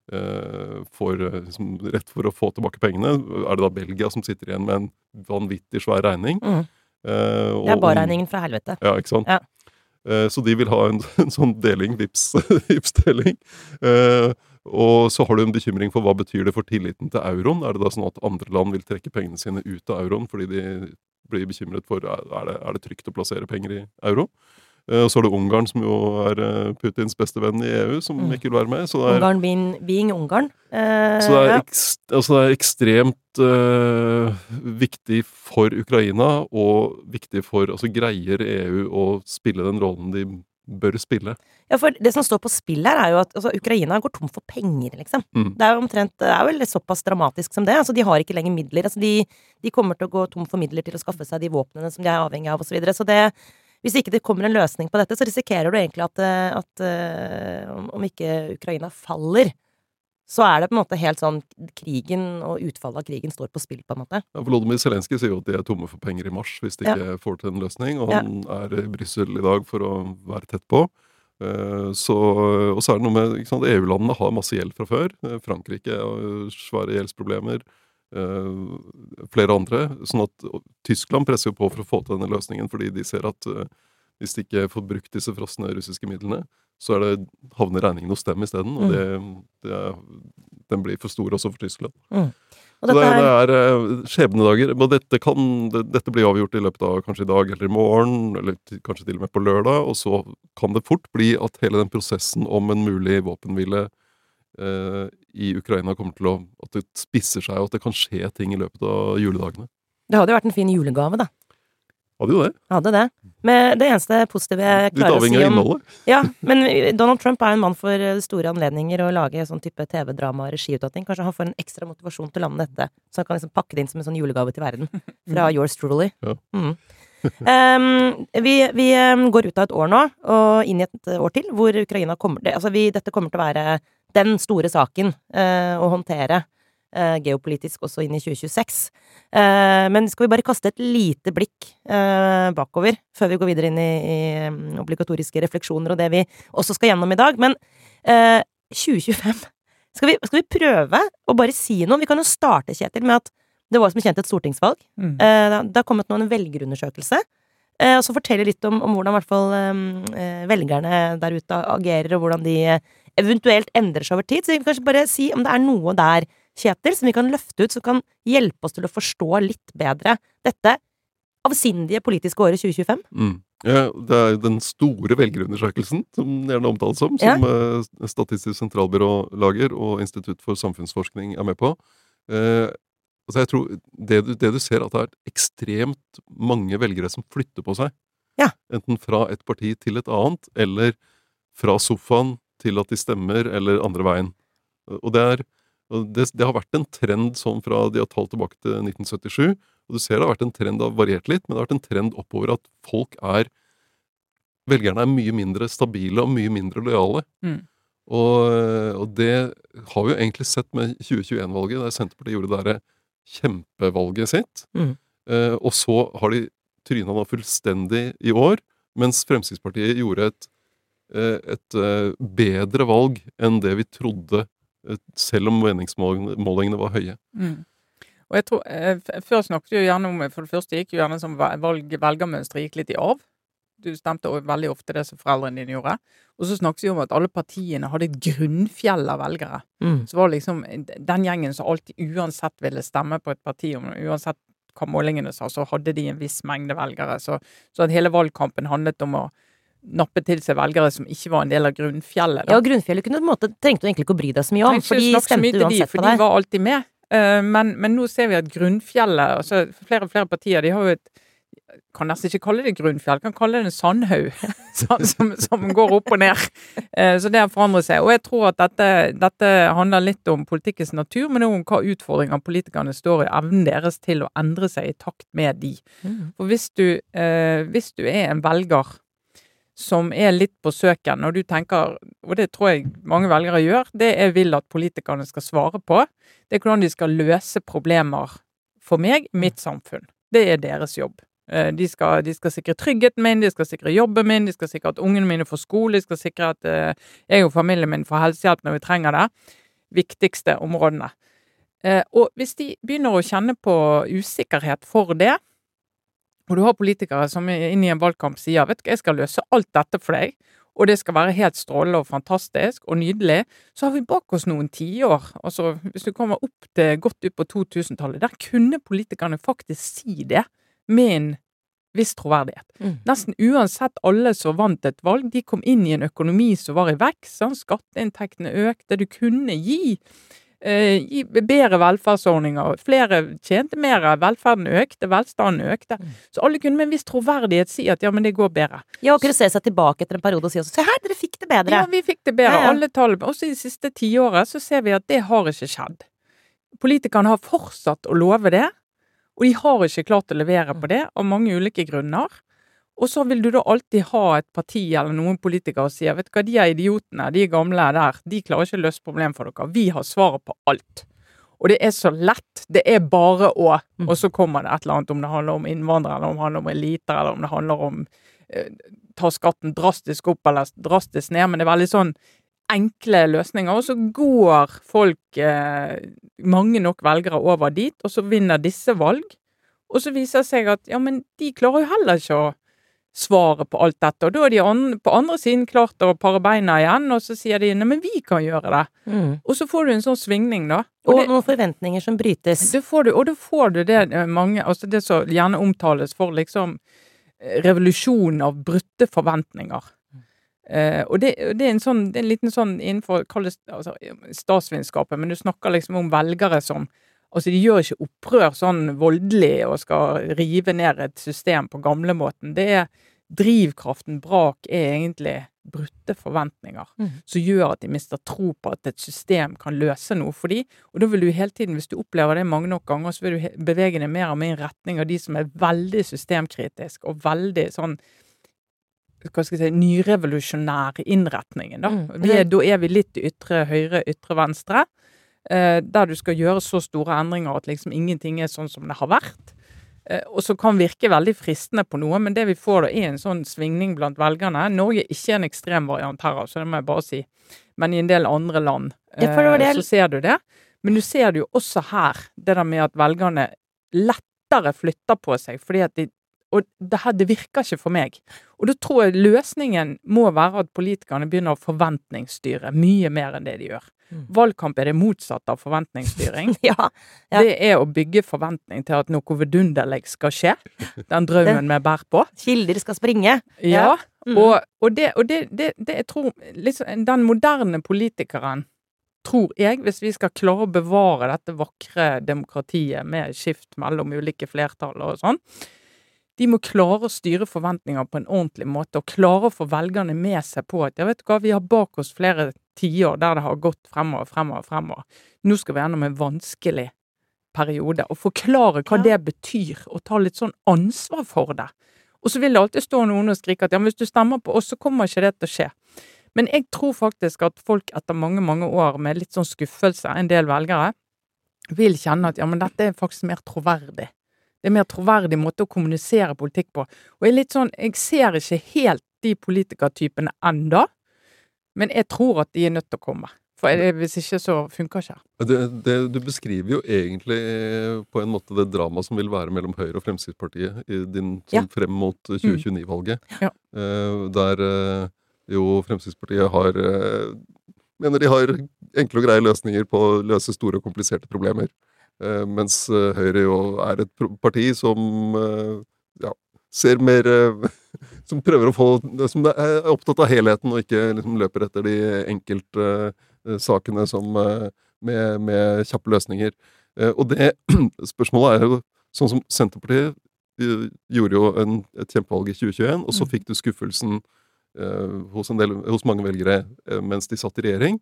rett for å få tilbake pengene, er det da Belgia som sitter igjen med en vanvittig svær regning. Det er bare regningen fra helvete. Ja, ikke sant? Ja. Så de vil ha en sånn deling, Vipps-deling. Og så har du en bekymring for hva betyr det for tilliten til euroen. Er det da sånn at andre land vil trekke pengene sine ut av euroen fordi de blir bekymret for er det trygt å plassere penger i euro? Og så er det Ungarn, som jo er Putins beste venn i EU, som ikke vil være med. Så det er, Ungarn being Ungarn. Så det er ekstremt viktig for Ukraina, og viktig for, altså greier EU å spille den rollen de bør spille. Ja, for det som står på spill her er jo at Ukraina går tom for penger, liksom. Det er jo vel såpass dramatisk som det. Altså, de har ikke lenger midler. Altså, de kommer til å gå tom for midler til å skaffe seg de våpnene som de er avhengig av, og så videre. Så det, hvis ikke det kommer en løsning på dette, så risikerer du egentlig at om ikke Ukraina faller, så det på en måte helt sånn krigen og utfallet av krigen står på spill på en måte. Ja, Volodymyr Zelenskyj sier jo at de tomme for penger i mars hvis de ikke får til en løsning, og han i Brussel i dag for å være tett på. Og så det noe med, ikke sant, EU-landene har masse gjeld fra før. Frankrike har svære gjeldsproblemer. Flere andre. Sånn at Tyskland presser jo på for å få til denne løsningen, fordi de ser at hvis de ikke får brukt disse frosne russiske midlene, så havner regningen hos dem i stedet, og den blir for stor også for Tyskland. Og så det skjebnedager, og dette blir avgjort i løpet av kanskje i dag eller i morgen, eller kanskje til og med på lørdag, og så kan det fort bli at hele den prosessen om en mulig våpenhvile i Ukraina kommer til at det spisser seg, og at det kan skje ting i løpet av juledagene. Det hadde jo vært en fin julegave, da. Hadde jo det. Hadde det. Men det eneste positive jeg klarer å si om... Litt avhengig av innholdet. Ja, men Donald Trump en mann for store anledninger å lage sånn type TV-drama og regiutdatning. Kanskje han får en ekstra motivasjon til å lande dette, så han kan liksom pakke det inn som en sånn julegave til verden. Fra yours truly. Ja. Vi går ut av et år nå, og inn i et år til, hvor Ukraina dette kommer til å være den store saken å håndtere geopolitisk også inn i 2026. Men skal vi bare kaste et lite blikk bakover før vi går videre inn i obligatoriske refleksjoner og det vi også skal gjennom i dag. Men 2025 skal vi prøve å bare si noe. Vi kan jo starte, Kjetil, med at det var som kjent et stortingsvalg. Det har kommet nå en velgerundersøkelse, og så forteller litt om hvordan i hvert fall velgerne der ute agerer, og hvordan de eventuelt endrer seg over tid. Så vi kan kanskje bare si om det noe der, Kjetil, som vi kan løfte ut, som kan hjelpe oss til å forstå litt bedre dette avsindige politiske året 2025. Ja, det den store velgerundersøkelsen, som gjerne omtales som Statistisk sentralbyrå lager, og Institutt for samfunnsforskning med på. Altså jeg tror det du ser, at det ekstremt mange velgere som flytter på seg. Ja. Enten fra et parti til et annet, eller fra sofaen til at de stemmer, eller andre veien. Og det har vært en trend sånn fra de har talt tilbake til 1977, og du ser det har vært en trend, det har variert litt, men det har vært en trend oppover at velgerne mye mindre stabile og mye mindre lojale. Og det har vi jo egentlig sett med 2021-valget, der Senterpartiet gjorde det kjempevalget sitt, og så har de trynet nå fullstendig i år, mens Fremskrittspartiet gjorde et bedre valg enn det vi trodde, selv om meningsmålingene var høye. Og jeg tror, før snakket jo gjerne om, for det første gikk jo gjerne som velgermønstret gikk litt i arv. Du stemte veldig ofte det som foreldrene dine gjorde. Og så snakket vi om at alle partiene hadde et grunnfjell av velgere. Så var liksom den gjengen som alltid uansett ville stemme på et parti, uansett hva målingene sa, så hadde de en viss mengde velgere. Så at hele valgkampen handlet om å nappe til seg velgere som ikke var en del av grunnfjellet. Da. Ja, grunnfjellet trengte du egentlig ikke å bry deg så mye om, for de stemte uansett på deg. For de var alltid med. Men nå ser vi at grunnfjellet, altså flere og flere partier, de har jo kan nesten ikke kalle det grunnfjell, kan kalle det en sandhaug som går opp og ned. Så det har forandret seg. Og jeg tror at dette handler litt om politikkens natur, men også om hva utfordringer politikerne står i, evnen deres til å endre seg i takt med de. For hvis du en velger som litt på søken, og du tenker, og det tror jeg mange velgere gjør, det vil at politikerne skal svare på, det hvordan de skal løse problemer for meg, mitt samfunn. Det deres jobb. De skal sikre tryggheten min, de skal sikre jobben min, de skal sikre at ungene mine får skole, de skal sikre at jeg og familien min får helsehjelp når vi trenger det. Viktigste områdene. Og hvis de begynner å kjenne på usikkerhet for det, og du har politikere som inne i en valgkamp sier, vet du, jeg skal løse alt dette for deg, og det skal være helt strålende og fantastisk og nydelig, så har vi bak oss noen 10 år. Altså, hvis du kommer opp til godt ut på 2000-tallet, der kunne politikerne faktisk si det med en viss troverdighet. Nesten uansett alle som vant et valg, de kom inn i en økonomi som var i vekst, skatteinntektene økte, du kunne gi bedre velferdsordninger, flere tjente mer, velferden økte, velstanden økte, så alle kunne med en viss troverdighet si at ja, men det går bedre. Ja, og kunne se seg tilbake etter en periode og si også, se her, dere fikk det bedre. Ja, vi fikk det bedre, alle tall, også i de siste 10 årene så ser vi at det har ikke skjedd. Politikerne har fortsatt å love det, og de har ikke klart å levere på det av mange ulike grunner. Og så vil du da alltid ha et parti eller noen politikere som sier, vet du hva, de idiotene, de gamle der, de klarer ikke å løse problem for dere. Vi har svaret på alt. Og det så lett, det bare å, og så kommer det et eller annet om det handler om innvandrere, eller om det handler om eliter, eller om det handler om ta skatten drastisk opp eller drastisk ned, men det veldig sånn enkle løsninger, og så går folk, mange nok velgere over dit, og så vinner disse valg, og så viser det seg at, ja, men de klarer jo heller ikke å svare på alt dette, og da de på andre siden klart å pare beina igjen, og så sier de, nei, men vi kan gjøre det. Og så får du en sånn svingning da. Og noen forventninger som brytes. Og da får du det mange, altså det som gjerne omtales for liksom revolusjon av brutte forventninger. Og det en sånn, det en liten sånn innenfor, kalles altså, statsvitenskapen, men du snakker liksom om velgere som, altså de gjør ikke opprør sånn voldelig og skal rive ned et system på gamlemåten. Det drivkraften brak egentlig brutte forventninger, som gjør at de mister tro på at et system kan løse noe for de, og da vil du hele tiden, hvis du opplever det mange nok ganger, så vil du bevege deg mer og mer i retning av de som veldig systemkritisk og veldig sånn, hva skal jeg si, nyrevolusjonær innretningen da. Da vi litt ytre høyre, ytre venstre, der du skal gjøre så store endringer at liksom ingenting sånn som det har vært. Og så kan virke veldig fristende på noe, men det vi får da en sånn svingning blant velgerne. Norge ikke en ekstrem variant her, så det må jeg bare si. Men i en del andre land så ser du det. Men du ser det jo også her, det der med at velgerne lettere flytter på seg, fordi at og det virker ikke for meg. Og da tror jeg løsningen må være at politikerne begynner å forventningsstyre mye mer enn det de gjør. Valgkamp det motsatt av forventningsstyring. Ja. Det å bygge forventning til at noe vidunderlig skal skje. Den drømmen vi bærer på. Kilder skal springe. Ja, og det jeg tror, liksom, den moderne politikeren, tror jeg, hvis vi skal klare å bevare dette vakre demokratiet med skift mellom ulike flertall og sånn, de må klare å styre forventninger på en ordentlig måte, og klare å få velgerne med seg på at, jeg vet hva, vi har bak oss flere tiår der det har gått fremover. Nå skal vi gjennom en vanskelig periode, og forklare hva det betyr, og ta litt sånn ansvar for det. Og så vil det alltid stå noen og skrike at, ja, hvis du stemmer på oss, så kommer ikke det til å skje. Men jeg tror faktisk at folk etter mange, mange år med litt sånn skuffelse, en del velgere, vil kjenne at, ja, men dette faktisk mer troverdig. Det mer troverdig måte å kommunisere politikk på. Og jeg litt sånn, jeg ser ikke helt de politikertypene enda, men jeg tror at de nødt til å komme. For hvis ikke så funker ikke. Du beskriver jo egentlig på en måte det drama som vil være mellom Høyre og Fremskrittspartiet i din sånn frem mot 2029-valget. Ja. Der jo Fremskrittspartiet mener de har enkle og greie løsninger på å løse store og kompliserte problemer. Mens Høyre jo et parti som ser mer som prøver å få, som er opptatt av helheten og ikke liksom løper etter de enkelte sakene som med kjappe løsninger. Og det spørsmålet jo sånn som Senterpartiet gjorde jo et kjempevalg i 2021, og så fikk du skuffelsen hos mange velgere mens de satt i regjering.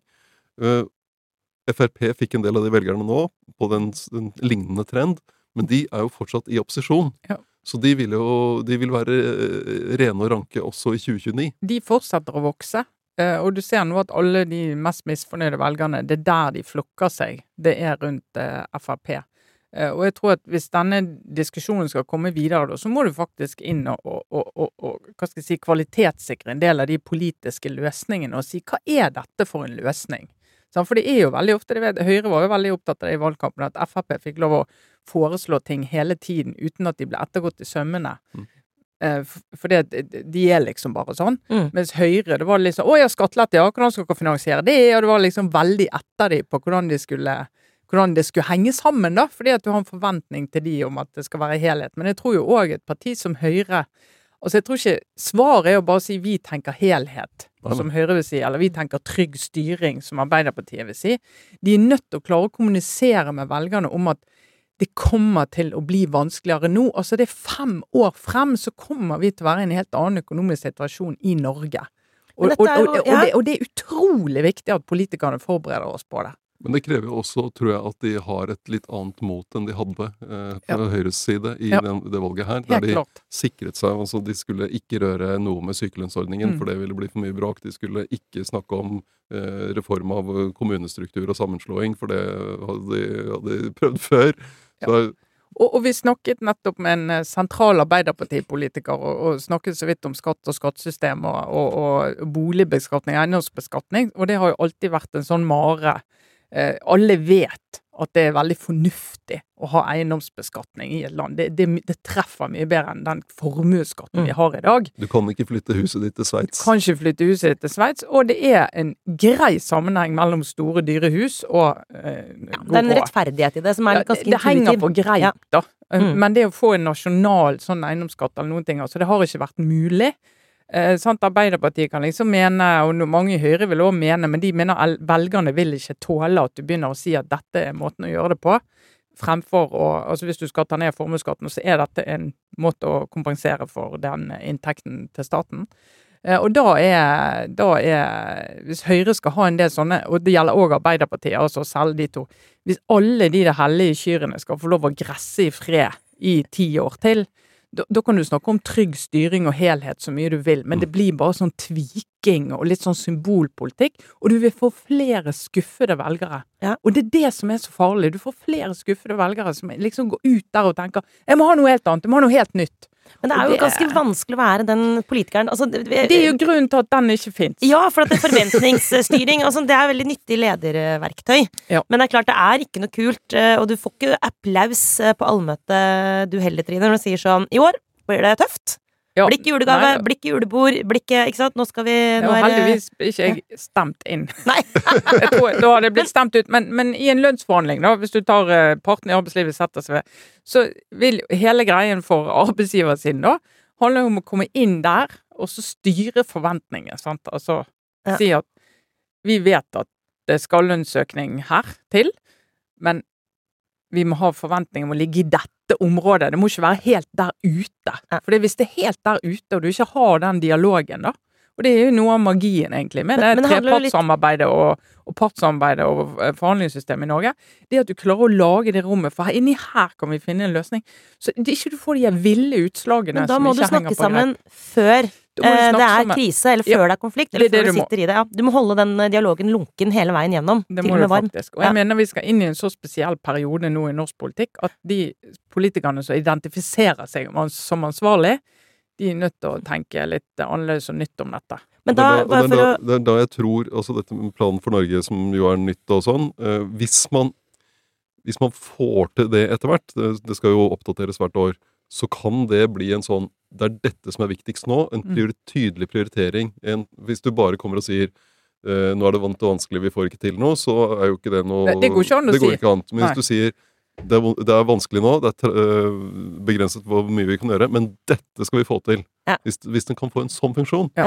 FrP fikk en del av de velgerne nå på den lignende trend, men de jo fortsatt i opposisjon. Ja. Så de vil være rene og ranke også i 2029. De fortsetter å vokse, og du ser nå at alle de mest misfornøyde velgerne, det der de flokker seg, det rundt FrP. Og jeg tror at hvis denne diskusjonen skal komme videre, så må du faktisk inn og hva skal jeg si, kvalitetssikre en del av de politiske løsningene, og si, hva dette for en løsning? For det jo veldig ofte, Høyre var jo veldig opptatt av det i valgkampen, at FrP fikk lov å foreslå ting hele tiden, uten at de ble ettergått i sømmene. For de liksom bare sånn. Mens Høyre, det var liksom, jeg har skattelette, hvordan skal dere finansiere det? Og det var liksom veldig etter de på hvordan det skulle henge sammen da, fordi at du har en forventning til de om at det skal være helhet. Men jeg tror jo også et parti som Høyre, altså jeg tror ikke svaret å bare si vi tenker helhet, som Høyre vil si, eller vi tenker trygg styring, som Arbeiderpartiet vil si. De nødt til å klare å kommunisere med velgerne om at det kommer til å bli vanskeligere nå. Altså det 5 år frem, så kommer vi til å være i en helt annen økonomisk situasjon i Norge. Og det utrolig viktig at politikerne forbereder oss på det. Men det krever jo også, tror jeg, at de har et litt annet mot enn de hadde på Høyres side i det valget her. Der de sikret seg, altså de skulle ikke røre noe med sykelønnsordningen, for det ville bli for mye bråk. De skulle ikke snakke om reform av kommunestruktur og sammenslåing, for det hadde de prøvd før. Så, og vi snakket nettopp med en sentral Arbeiderpartipolitiker og snakket så vidt om skatt og skattesystem og boligbeskatning, eiendomsbeskatning, og det har jo alltid vært en sånn mare. Alle vet at det veldig fornuftig å ha eiendomsbeskatning i et land. Det treffer mye bedre enn den formueskatten vi har i dag. Du kan ikke flytte huset ditt til Sveits. Du kan ikke flytte huset ditt til Sveits, og det en grei sammenheng mellom store, dyre hus og det en rettferdighet i det som litt ganske intuitiv. Det henger på greip, da. Men det å få en nasjonal sånn eiendomsskatt eller noen ting, altså det har ikke vært mulig. Arbeiderpartiet kan liksom mene, og mange i Høyre vil også mene, men de mener velgerne vil ikke tåle at du begynner å si at dette måten å gjøre det på, fremfor altså hvis du skal ta ned formuesskatten, så dette en måte å kompensere for den inntekten til staten. Og da hvis Høyre skal ha en del sånne, og det gjelder også Arbeiderpartiet, altså selv de to, hvis alle de hellige kyrene skal få lov å gresse i fred i 10 år til, da kan du snakke om trygg styring og helhet så mye du vil, men det blir bare sånn tviking og litt sånn symbolpolitikk, og du vil få flere skuffede velgere. Ja. Og det det som så farlig. Du får flere skuffede velgere som liksom går ut der og tenker, jeg må ha noe helt annet, jeg må ha noe helt nytt. Men det jo ganske vanskelig å være den politikeren. Altså, det jo grunnen til at den ikke finnes. Ja, for at det forventningsstyring, altså, det veldig nyttig lederverktøy. Ja. Men det klart, det ikke noe kult, og du får ikke applaus på allmøte du heller, Trine, når du sier sånn, i år blir det tøft. Ja. Blir ikke julegave, blir ikke julebord, blir ikke sant? Nå skal vi... heldigvis ikke jeg stemt inn. Nei. Jeg tror da hadde det blitt stemt ut, men i en lønnsforhandling da, hvis du tar parten i arbeidslivet setter seg ved, så vil hele greien for arbeidsgiversiden da, handle om å komme inn der, og så styre forventninger, sant? Altså, si at vi vet at det skal lønnsøkning her til, men vi må ha forventninger om å ligge i dette området. Det må ikke være helt der ute. For hvis det helt der ute, og du ikke har den dialogen da, og det jo noe av magien egentlig, med det trepartssamarbeidet og partssamarbeidet og forhandlingssystemet i Norge, det at du klarer å lage det rommet, for inni her kan vi finne en løsning. Så det ikke du får de ville utslagene som ikke henger på greit. Men da må du snakke sammen før det krise, eller før det konflikt, eller før du sitter i det. Ja, du må holde den dialogen lunken hele veien gjennom, det må du faktisk. Og jeg mener vi skal inn i en så spesiell periode nå i norsk politikk, at de politikerne som identifiserer seg som ansvarlig, de nødt til å tenke litt annerledes og nytt om dette. Men det da jeg tror, altså dette med planen for Norge, som jo nytt og sånn, hvis man får til det etter hvert, det skal jo oppdateres hvert år, så kan det bli en sånn, det dette som viktigst nå, en tydelig prioritering. Hvis du bare kommer og sier, nå det vanskelig, vi får ikke til noe, så jo ikke det noe... Det går ikke an å si. Det går ikke an. Men hvis du sier, det vanskelig nå, det begrenset hvor mye vi kan gjøre, men dette skal vi få til. Ja. Hvis den kan få en sånn funksjon. Ja.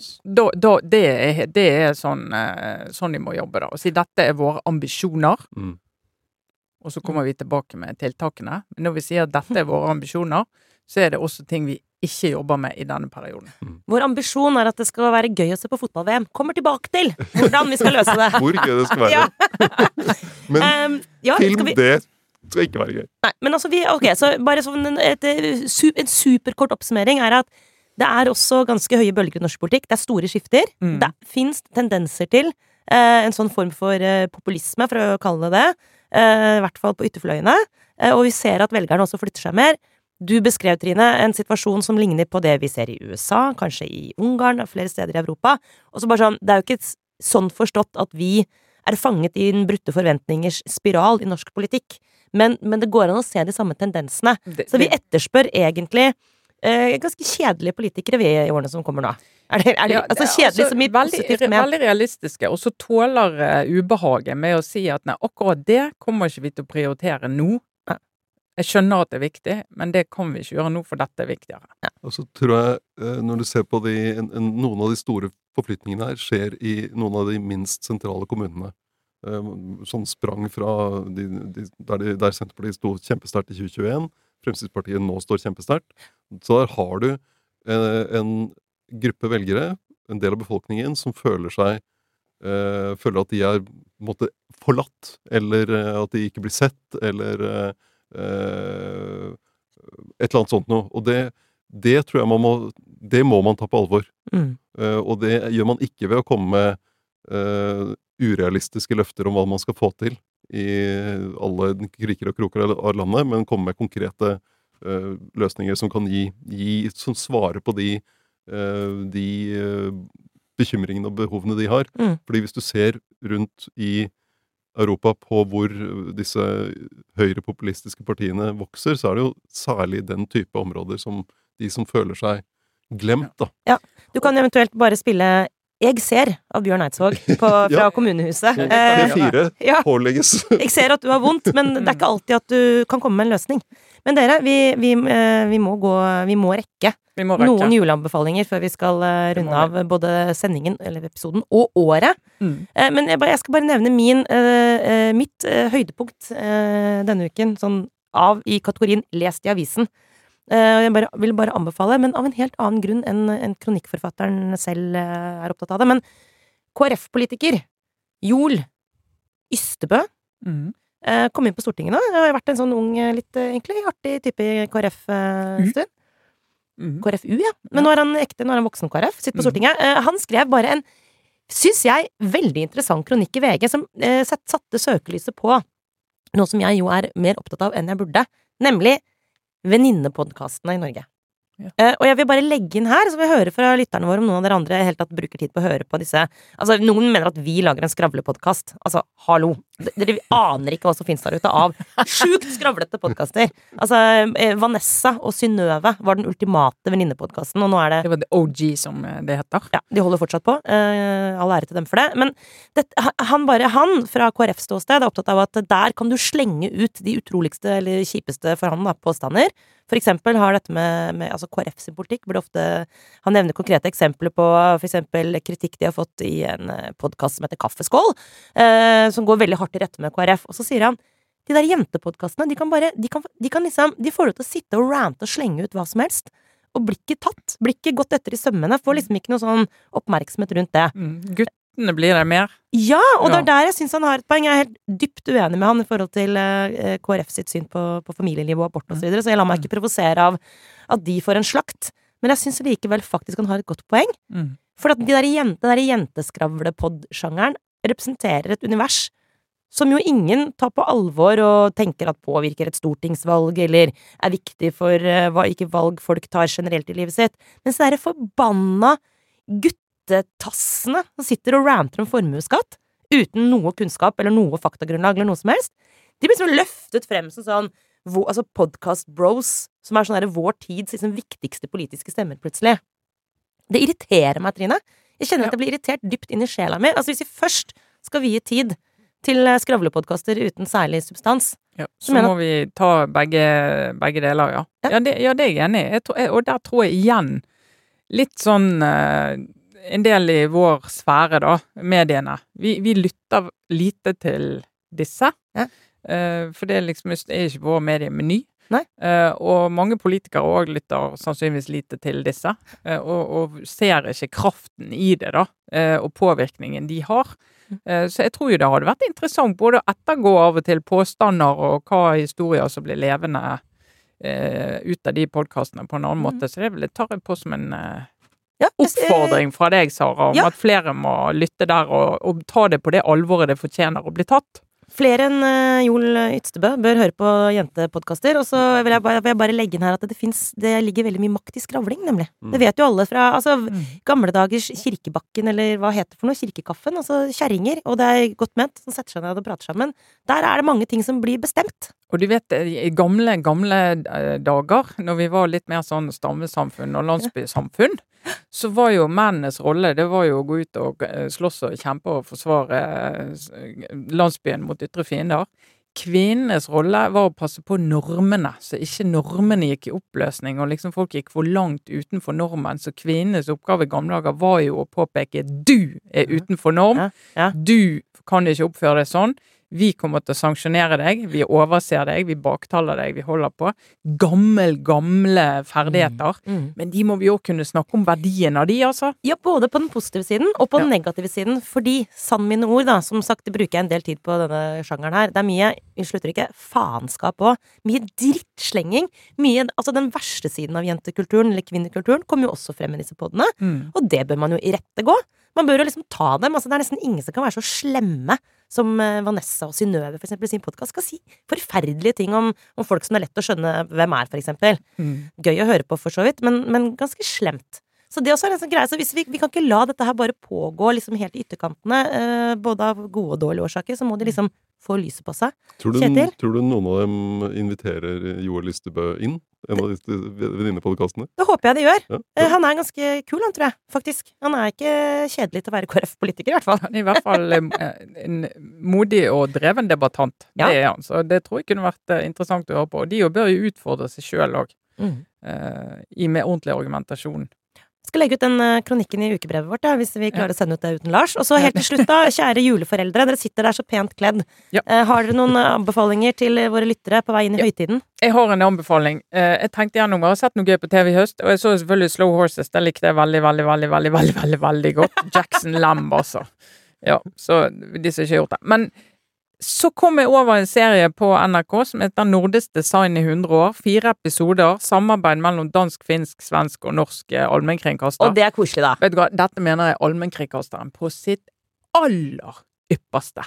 Det sånn de må jobbe da. Og si, dette våre ambisjoner, og så kommer vi tilbake med tiltakene. Men når vi sier at dette våre ambisjoner, så det også ting vi ikke jobber med i denne perioden. Vår ambisjon at det skal være gøy å se på fotball-VM. Kommer tilbake til hvordan vi skal løse det. Hvor gøy det skal være. Men film, det skal ikke være gøy. Nei, men altså så bare sånn en superkort oppsummering at det også ganske høye bølger i norsk politikk. Det store skifter. Det finnes tendenser til en sånn form for populisme, for å kalle det. I hvert fall på ytterfløyene. Og vi ser at velgerne også flytter seg mer. Du beskrev, Trine, en situasjon som ligner på det vi ser i USA, kanskje i Ungarn og flere steder i Europa. Og så bare sånn, det jo ikke sånn forstått at vi fanget i den brutte forventningers spiral i norsk politikk. Men det går an å se de samme tendensene. Så vi etterspør egentlig ganske kjedelige politikere vi i årene som kommer nå. Altså kjedelig som i positivt med. Veldig realistiske, og så tåler ubehaget med å si at nei, akkurat det kommer ikke vi til å prioritere nå. Jeg skjønner at det viktig, men det kan vi ikke gjøre nå, for dette viktigere. Ja. Og så tror jeg, når du ser på noen av de store forflytningene her, skjer i noen av de minst sentrale kommunene. Sånn sprang fra der Senterpartiet stod kjempesterkt i 2021, Fremskrittspartiet nå står kjempesterkt. Så der har du en gruppe velgere, en del av befolkningen, som føler seg føler at de er på en måte forlatt, eller at de ikke blir sett, eller et eller annet sånt noe. Og det tror jeg det må man ta på alvor. Og det gjør man ikke ved å komme med urealistiske løfter om hva man skal få til i alle kriker og kroker av landet, men komme med konkrete løsninger som kan som svarer på de bekymringene og behovene de har. Fordi hvis du ser rundt i Europa på hvor disse høyrepopulistiske partiene vokser, så er det jo særlig den type områder som de som føler seg glemt, da. Ja, du kan eventuelt bare spille Jeg ser av Bjørn Eidsvåg fra kommunehuset. P4 pålegges. Jeg ser at du har vondt, men det er ikke alltid at du kan komme med en løsning. Men dere, vi må rekke noen juleanbefalinger før vi skal runde av både sendingen, eller episoden, og året. Men jeg skal bare nevne mitt høydepunkt denne uken, sånn i kategorien lest i avisen. Jeg vil bare anbefale, men av en helt annen grunn enn kronikkforfatteren selv er opptatt av det. Men KrF-politiker Joel Ystebø kom inn på Stortinget nå. Jeg har vært en sånn ung, litt egentlig artig type i KrF-stund. KrFU, ja. Men nå er han voksen KrF, sitter på Stortinget. Han skrev bare en, synes jeg, veldig interessant kronikk i VG som satte søkelyset på noe som jeg jo er mer opptatt av enn jeg burde, nemlig venninnepodcastene i Norge. Og jeg vil bare legge inn her, så vi hører fra lytterne våre om noen av dere andre helt tatt bruker tid på å høre på disse. Altså, noen mener at vi lager en skravlepodcast. Altså, hallo. Dere aner ikke hva som finnes der ute av sjukt skravlete podcaster. Altså, Vanessa og Synnøve var den ultimate venninnepodcasten, og nå er det... Det var The OG som det heter. Ja, de holder fortsatt på. All ære til dem for det. Men han fra KrF-ståsted er opptatt av at der kan du slenge ut de utroligste eller kjipeste for han påstander. For eksempel har dette med altså KrF sin politikk, hvor det ofte han nevner konkrete eksempler på for eksempel kritikk de har fått i en podcast som heter Kaffeskål, som går veldig hardt i rette med KrF. Og så sier han, de der jentepodcastene, de kan liksom, de får lov til å sitte og rante og slenge ut hva som helst, og blir ikke gått etter i sømmene, får liksom ikke noe sånn oppmerksomhet rundt det. Guttene blir det mer. Ja, og det er der jeg synes han har et poeng. Jeg er helt dypt uenig med han i forhold til KrF sitt syn på familieliv og abort og så videre, så jeg lar meg ikke provosere av at de får en slakt. Men jeg synes likevel faktisk han har et godt poeng. For at de der jenteskravle-pod-sjangeren representerer et univers som jo ingen tar på alvor og tenker at påvirker et stortingsvalg, eller er viktig for hvilke valg folk tar generelt i livet sitt. Mens det er forbanna guttetassene som sitter og ranter om formueskatt, uten noe kunnskap eller noe faktagrunnlag eller noe som helst. De blir liksom løftet frem som sånn, altså podcast bros, som er sånn der vår tids liksom viktigste politiske stemmer plutselig. Det irriterer meg, Trine. Jeg kjenner at jeg blir irritert dypt inn i sjela mi. Altså hvis vi først skal vie tid til skravlepodcaster uten særlig substans. Ja, så må vi ta begge deler, ja. Ja, det er jeg enig i. Og der tror jeg igjen litt sånn en del i vår sfære, da, mediene. Vi lytter lite til disse, for det liksom er ikke vår mediemeny. Og mange politikere også lytter sannsynligvis lite til disse, og ser ikke kraften i det, da, og påvirkningen de har. Så jeg tror jo det hadde vært interessant både å ettergå av og til påstander og hva historier som blir levende ut av de podcastene på en annen måte. Så det tar jeg på som en oppfordring fra deg, Sara, om at flere må lytte der og ta det på det alvoret det fortjener å bli tatt. Flere enn Joel Ystebø bør høre på jentepodcaster, og så vil jeg bare legge inn her at det ligger veldig mye makt i skravling, nemlig. Det vet jo alle fra, gamle dagers Kirkebakken, eller hva heter det for noe, Kirkekaffen, altså kjerringer, og det er godt ment, som setter seg ned og prater sammen. Der er det mange ting som blir bestemt. Og du vet, i gamle dager, når vi var litt mer sånn stammesamfunn og landsbysamfunn, så var jo mennenes rolle, det var jo å gå ut og slåss og kjempe og forsvare landsbyen mot ytre fiender. Kvinnenes rolle var å passe på normene, så ikke normene gikk i oppløsning, og liksom folk gikk for langt utenfor normen, så kvinnenes oppgave i gamle dager var jo å påpeke du er utenfor norm, du kan ikke oppføre deg sånn, Vi kommer til å sanksjonere deg, vi overser deg, vi baktaler deg, vi holder på. Gamle ferdigheter. Men de må vi også kunne snakke om verdien av de, altså. Ja, både på den positive siden og på den negative siden, fordi sann mine ord da, som sagt, det bruker jeg en del tid på denne sjangeren her, det er mye, vi slutter ikke, faenskap også, mye drittslenging, mye, altså den verste siden av jentekulturen, eller kvinnekulturen, kommer jo også frem i disse poddene, og det bør man jo i rette gå. Man bør jo liksom ta dem, altså det er nesten ingen som kan være så slemme som Vanessa og Synnøve for eksempel i sin podcast skal si forferdelige ting om folk som det er lett å skjønne hvem er, for eksempel. Gøy å høre på for så vidt, men ganske slemt. Så det også er en sånn greie, så hvis vi kan ikke la dette her bare pågå liksom helt i ytterkantene, både av gode og dårlige årsaker, så må de liksom få lyset på seg. Kjetil? Tror du noen av dem inviterer Joel Listebø inn? En av disse venninnepodcastene? Det håper jeg de gjør. Ja. Han er ganske kul, han tror jeg, faktisk. Han er ikke kjedelig til å være KrF-politiker, i hvert fall. Han er i hvert fall en modig og dreven debattant. Det er han, så det tror jeg kunne vært interessant å høre på. Og de bør jo utfordre seg selv også, med ordentlig argumentasjon. Skal legge ut den kronikken i ukebrevet vårt, hvis vi klarer å sende ut det uten Lars. Og så helt til slutt da, kjære juleforeldre, dere sitter der så pent kledd. Ja. Har dere noen anbefalinger til våre lyttere på vei inn i høytiden? Jeg har en anbefaling. Jeg tenkte gjennom, jeg har sett noe gøy på TV i høst, og jeg så selvfølgelig Slow Horses, det likte jeg veldig godt. Jackson Lamb, altså. Ja, så de som ikke har gjort det. Men så kom jeg over en serie på NRK som heter Nordisk design i 100 år. 4 episoder, samarbeid mellom dansk, finsk, svensk og norsk allmennkringkaster. Og det er koselig da. Vet du hva, dette mener jeg allmennkringkasteren på sitt aller ypperste.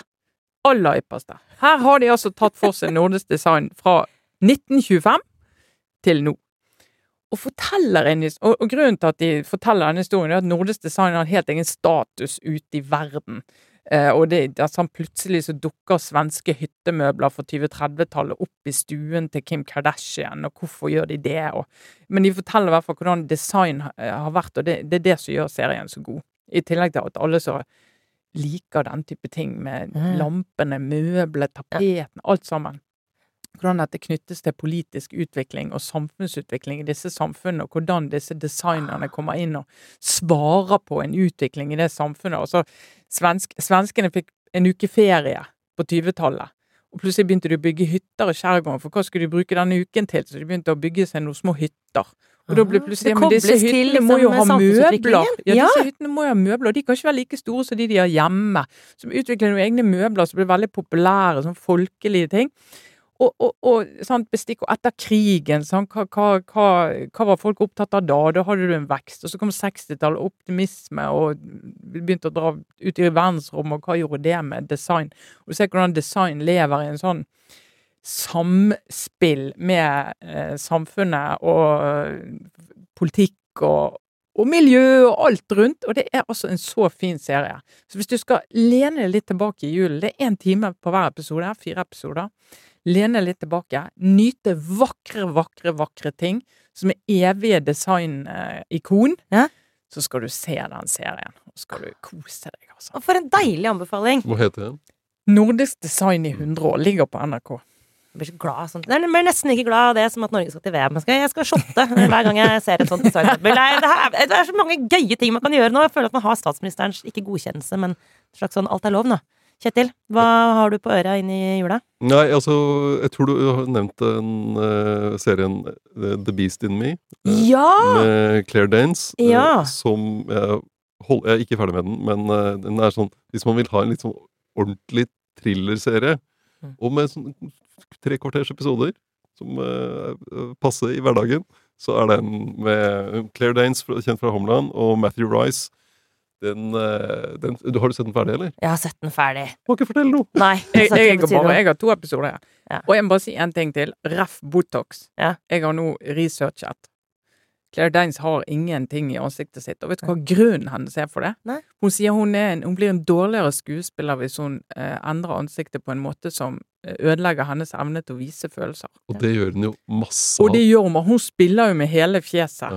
Her har de altså tatt for seg Nordisk design fra 1925 til nå. Og grunnen til at de forteller denne historien er at Nordisk design har en helt egen status ute i verden. Og det er sånn plutselig så dukker svenske hyttemøbler fra 2030-tallet opp i stuen til Kim Kardashian, og hvorfor gjør de det? Men de forteller i hvert fall hvordan design har vært, og det er det som gjør serien så god. I tillegg til at alle så liker den type ting med lampene, møbler, tapeten, alt sammen. Hvordan dette knyttes til politisk utvikling og samfunnsutvikling i disse samfunnene, og hvordan disse designerne kommer inn og svarer på en utvikling i det samfunnet. Altså, svenskene fikk en uke ferie på 20-tallet, og plutselig begynte de å bygge hytter i skjærgården, for hva skulle de bruke denne uken til? Så de begynte å bygge seg noen små hytter. Og da ble plutselig, men disse hyttene må jo ha møbler. Ja, disse hyttene må jo ha møbler, og de kan ikke være like store som de har hjemme. Så utvikler noen egne møbler som blir veldig populære, sånn folkelige ting. Og sant, bestikk, og etter krigen, sant, hva var folk opptatt av da? Da hadde du en vekst, og så kom 60-tallet, optimisme, og begynte å dra ut i verdensrommet, og hva gjorde det med design? Og du ser hvordan design lever i en sånn samspill med samfunnet og politikk og miljø og alt rundt, og det er altså en så fin serie. Så hvis du skal lene litt tilbake i julen, det er 1 time på hver episode, 4 episoder, lene litt tilbake, nyte vakre ting, som er evige design-ikon, så skal du se den serien, og skal du kose deg, altså. Og for en deilig anbefaling. Hva heter den? Nordisk design i 100 år, ligger på NRK. Jeg blir så glad sånt. Jeg blir nesten like glad av det som at Norge skal til VM. Jeg skal shotte hver gang jeg ser et sånt designmøbel. Det er så mange gøye ting man kan gjøre nå. Jeg føler at man har statsministerens, ikke godkjennelse, men en slags sånn alt er lov nå. Kjetil, hva har du på øret inn i jula? Nei, altså, jeg tror du har nevnt den serien The Beast in Me. Med Claire Danes. Som jeg er ikke ferdig med den, men den er sånn, hvis man vil ha en litt sånn ordentlig thrillerserie, og med sånn 3 kvarters episoder, som passer i hverdagen, så er den med Claire Danes, kjent fra Homeland, og Matthew Rice. Har du sett den ferdig, eller? Jeg har sett den ferdig. Må ikke fortelle noe. Nei. Jeg har 2 episoder. Og jeg må bare si en ting til. Ref Botox. Jeg har nå researchet. Claire Danes har ingenting i ansiktet sitt. Og vet du hva grunnen hennes er for det? Nei. Hun sier hun blir en dårligere skuespiller hvis hun endrer ansiktet på en måte som ødelegger hennes evne til å vise følelser. Og det gjør hun jo masse av. Og det gjør hun. Hun spiller jo med hele fjeset.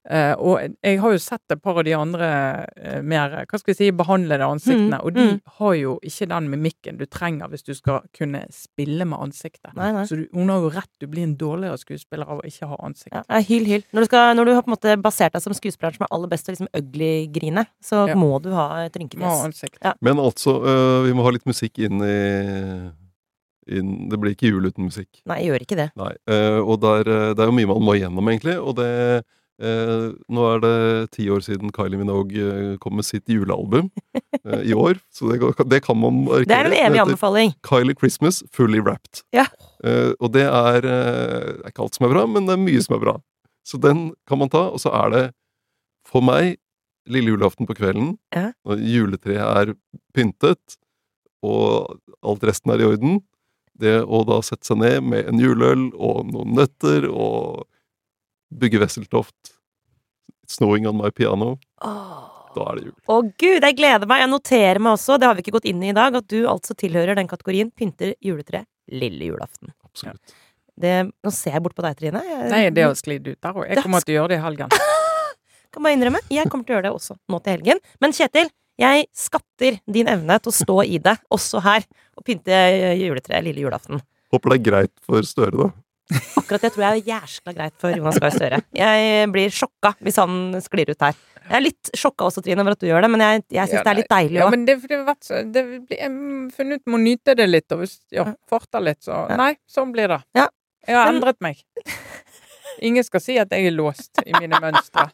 Og jeg har jo sett et par av de andre mer, hva skal jeg si, behandlede ansiktene, og de har jo ikke den mimikken du trenger hvis du skal kunne spille med ansiktet. Nei. Så hun har jo rett, du blir en dårligere skuespiller av å ikke ha ansikt. Ja, hyll. Når du har på en måte basert deg som skuespiller som er aller best til liksom ugly-grine, så må du ha et rynkefjes. Ja. Men altså, vi må ha litt musikk inn i det blir ikke jul uten musikk. Nei, jeg gjør ikke det. Nei, og det er jo mye man må igjennom egentlig, og nå er det 10 år siden Kylie Minogue kom med sitt julealbum i år, så det kan man markere. Det er en evig anbefaling. Kylie Christmas, Fully Wrapped. Ja. Og det er ikke alt som er bra, men det er mye som er bra. Så den kan man ta, og så er det for meg lille julaften på kvelden, når juletreet er pyntet, og alt resten er i orden. Det å da sette seg ned med en juleøl og noen nøtter og bygge Wesseltoft, Snowing on my piano, da er det jul. Å Gud, jeg gleder meg. Jeg noterer meg også, det har vi ikke gått inn i dag, at du altså tilhører den kategorien pynter juletre lille julaften. Absolutt. Nå ser jeg bort på deg, Trine. Nei, det har sklidd ut der, og jeg kommer til å gjøre det i helgen. Kan bare innrømme, jeg kommer til å gjøre det også nå til helgen. Men Kjetil, jeg skatter din evne til å stå i det, også her, og pynte juletre lille julaften. Håper det er greit for Støre, da. Akkurat det tror jeg er jæskla greit for Jonas Gahr Støre. Jeg blir sjokka hvis han sklir ut her. Jeg er litt sjokka også, Trine, over at du gjør det, men jeg synes det er litt deilig også. Ja, men det blir jeg funnet ut, må nyte det litt, og hvis farter litt, så nei, sånn blir det. Ja. Jeg har endret meg. Ingen skal si at jeg er låst i mine mønstre.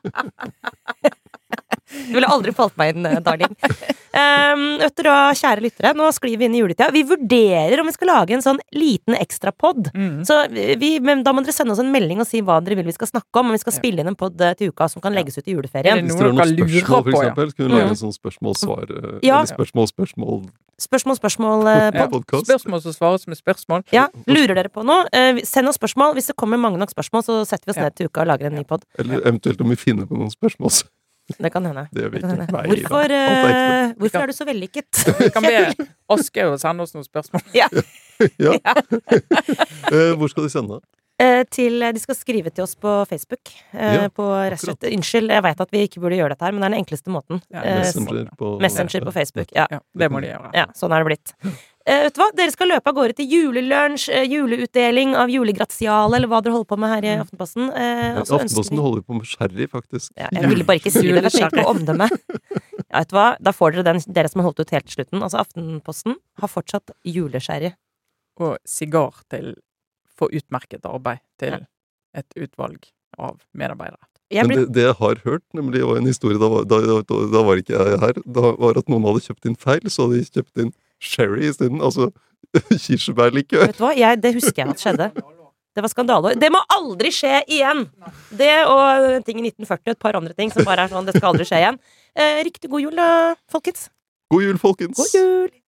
Det ville aldri falt meg inn, darling. Vet du da, kjære lyttere, nå sklir vi inn i juletida. Vi vurderer om vi skal lage en sånn liten ekstrapodd. Så da må dere sende oss en melding og si hva dere vil vi skal snakke om, og vi skal spille inn en podd til uka som kan legges ut i juleferien. Hvis dere har noen spørsmål, for eksempel, kunne du lage en sånn spørsmål-svar, eller Spørsmål-podd. Spørsmål som svares med spørsmål. Ja, lurer dere på noe? Send oss spørsmål. Hvis det kommer mange nok spørsmål, så setter vi oss ned til uka og lager en ny podd. Eller eventuelt om vi finner på noen spørsmål. Det kan hende. Det gjør vi ikke. Hvorfor er du så vellykket? Kan vi Aske og sende oss noen spørsmål? Ja. Hvor skal de sende? De skal skrive til oss på Facebook. Unnskyld, jeg vet at vi ikke burde gjøre dette her, men det er den enkleste måten. Messenger på Facebook. Ja, det må de gjøre. Ja, sånn er det blitt. Vet du hva? Dere skal løpe av gårde til julelunsj, juleutdeling av julegratiale, eller hva dere holder på med her i Aftenposten. Aftenposten holder på med sherry, faktisk. Ja, jeg ville bare ikke si det, for jeg tenker på omdømme. Ja, vet du hva? Da får dere som har holdt ut helt til slutten. Altså, Aftenposten har fortsatt julesherry. Og sigar for utmerket arbeid til et utvalg av medarbeidere. Men det jeg har hørt, nemlig var en historie, da var ikke jeg her, da var at noen hadde kjøpt inn feil, så hadde de kjøpt inn sherry i stedet, altså kirsebærlikør. Vet du hva, det husker jeg at skjedde. Det var skandale. Det må aldri skje igjen! Det og ting i 1940 og et par andre ting som bare er sånn, det skal aldri skje igjen. Riktig god jul da, folkens. God jul, folkens! God jul!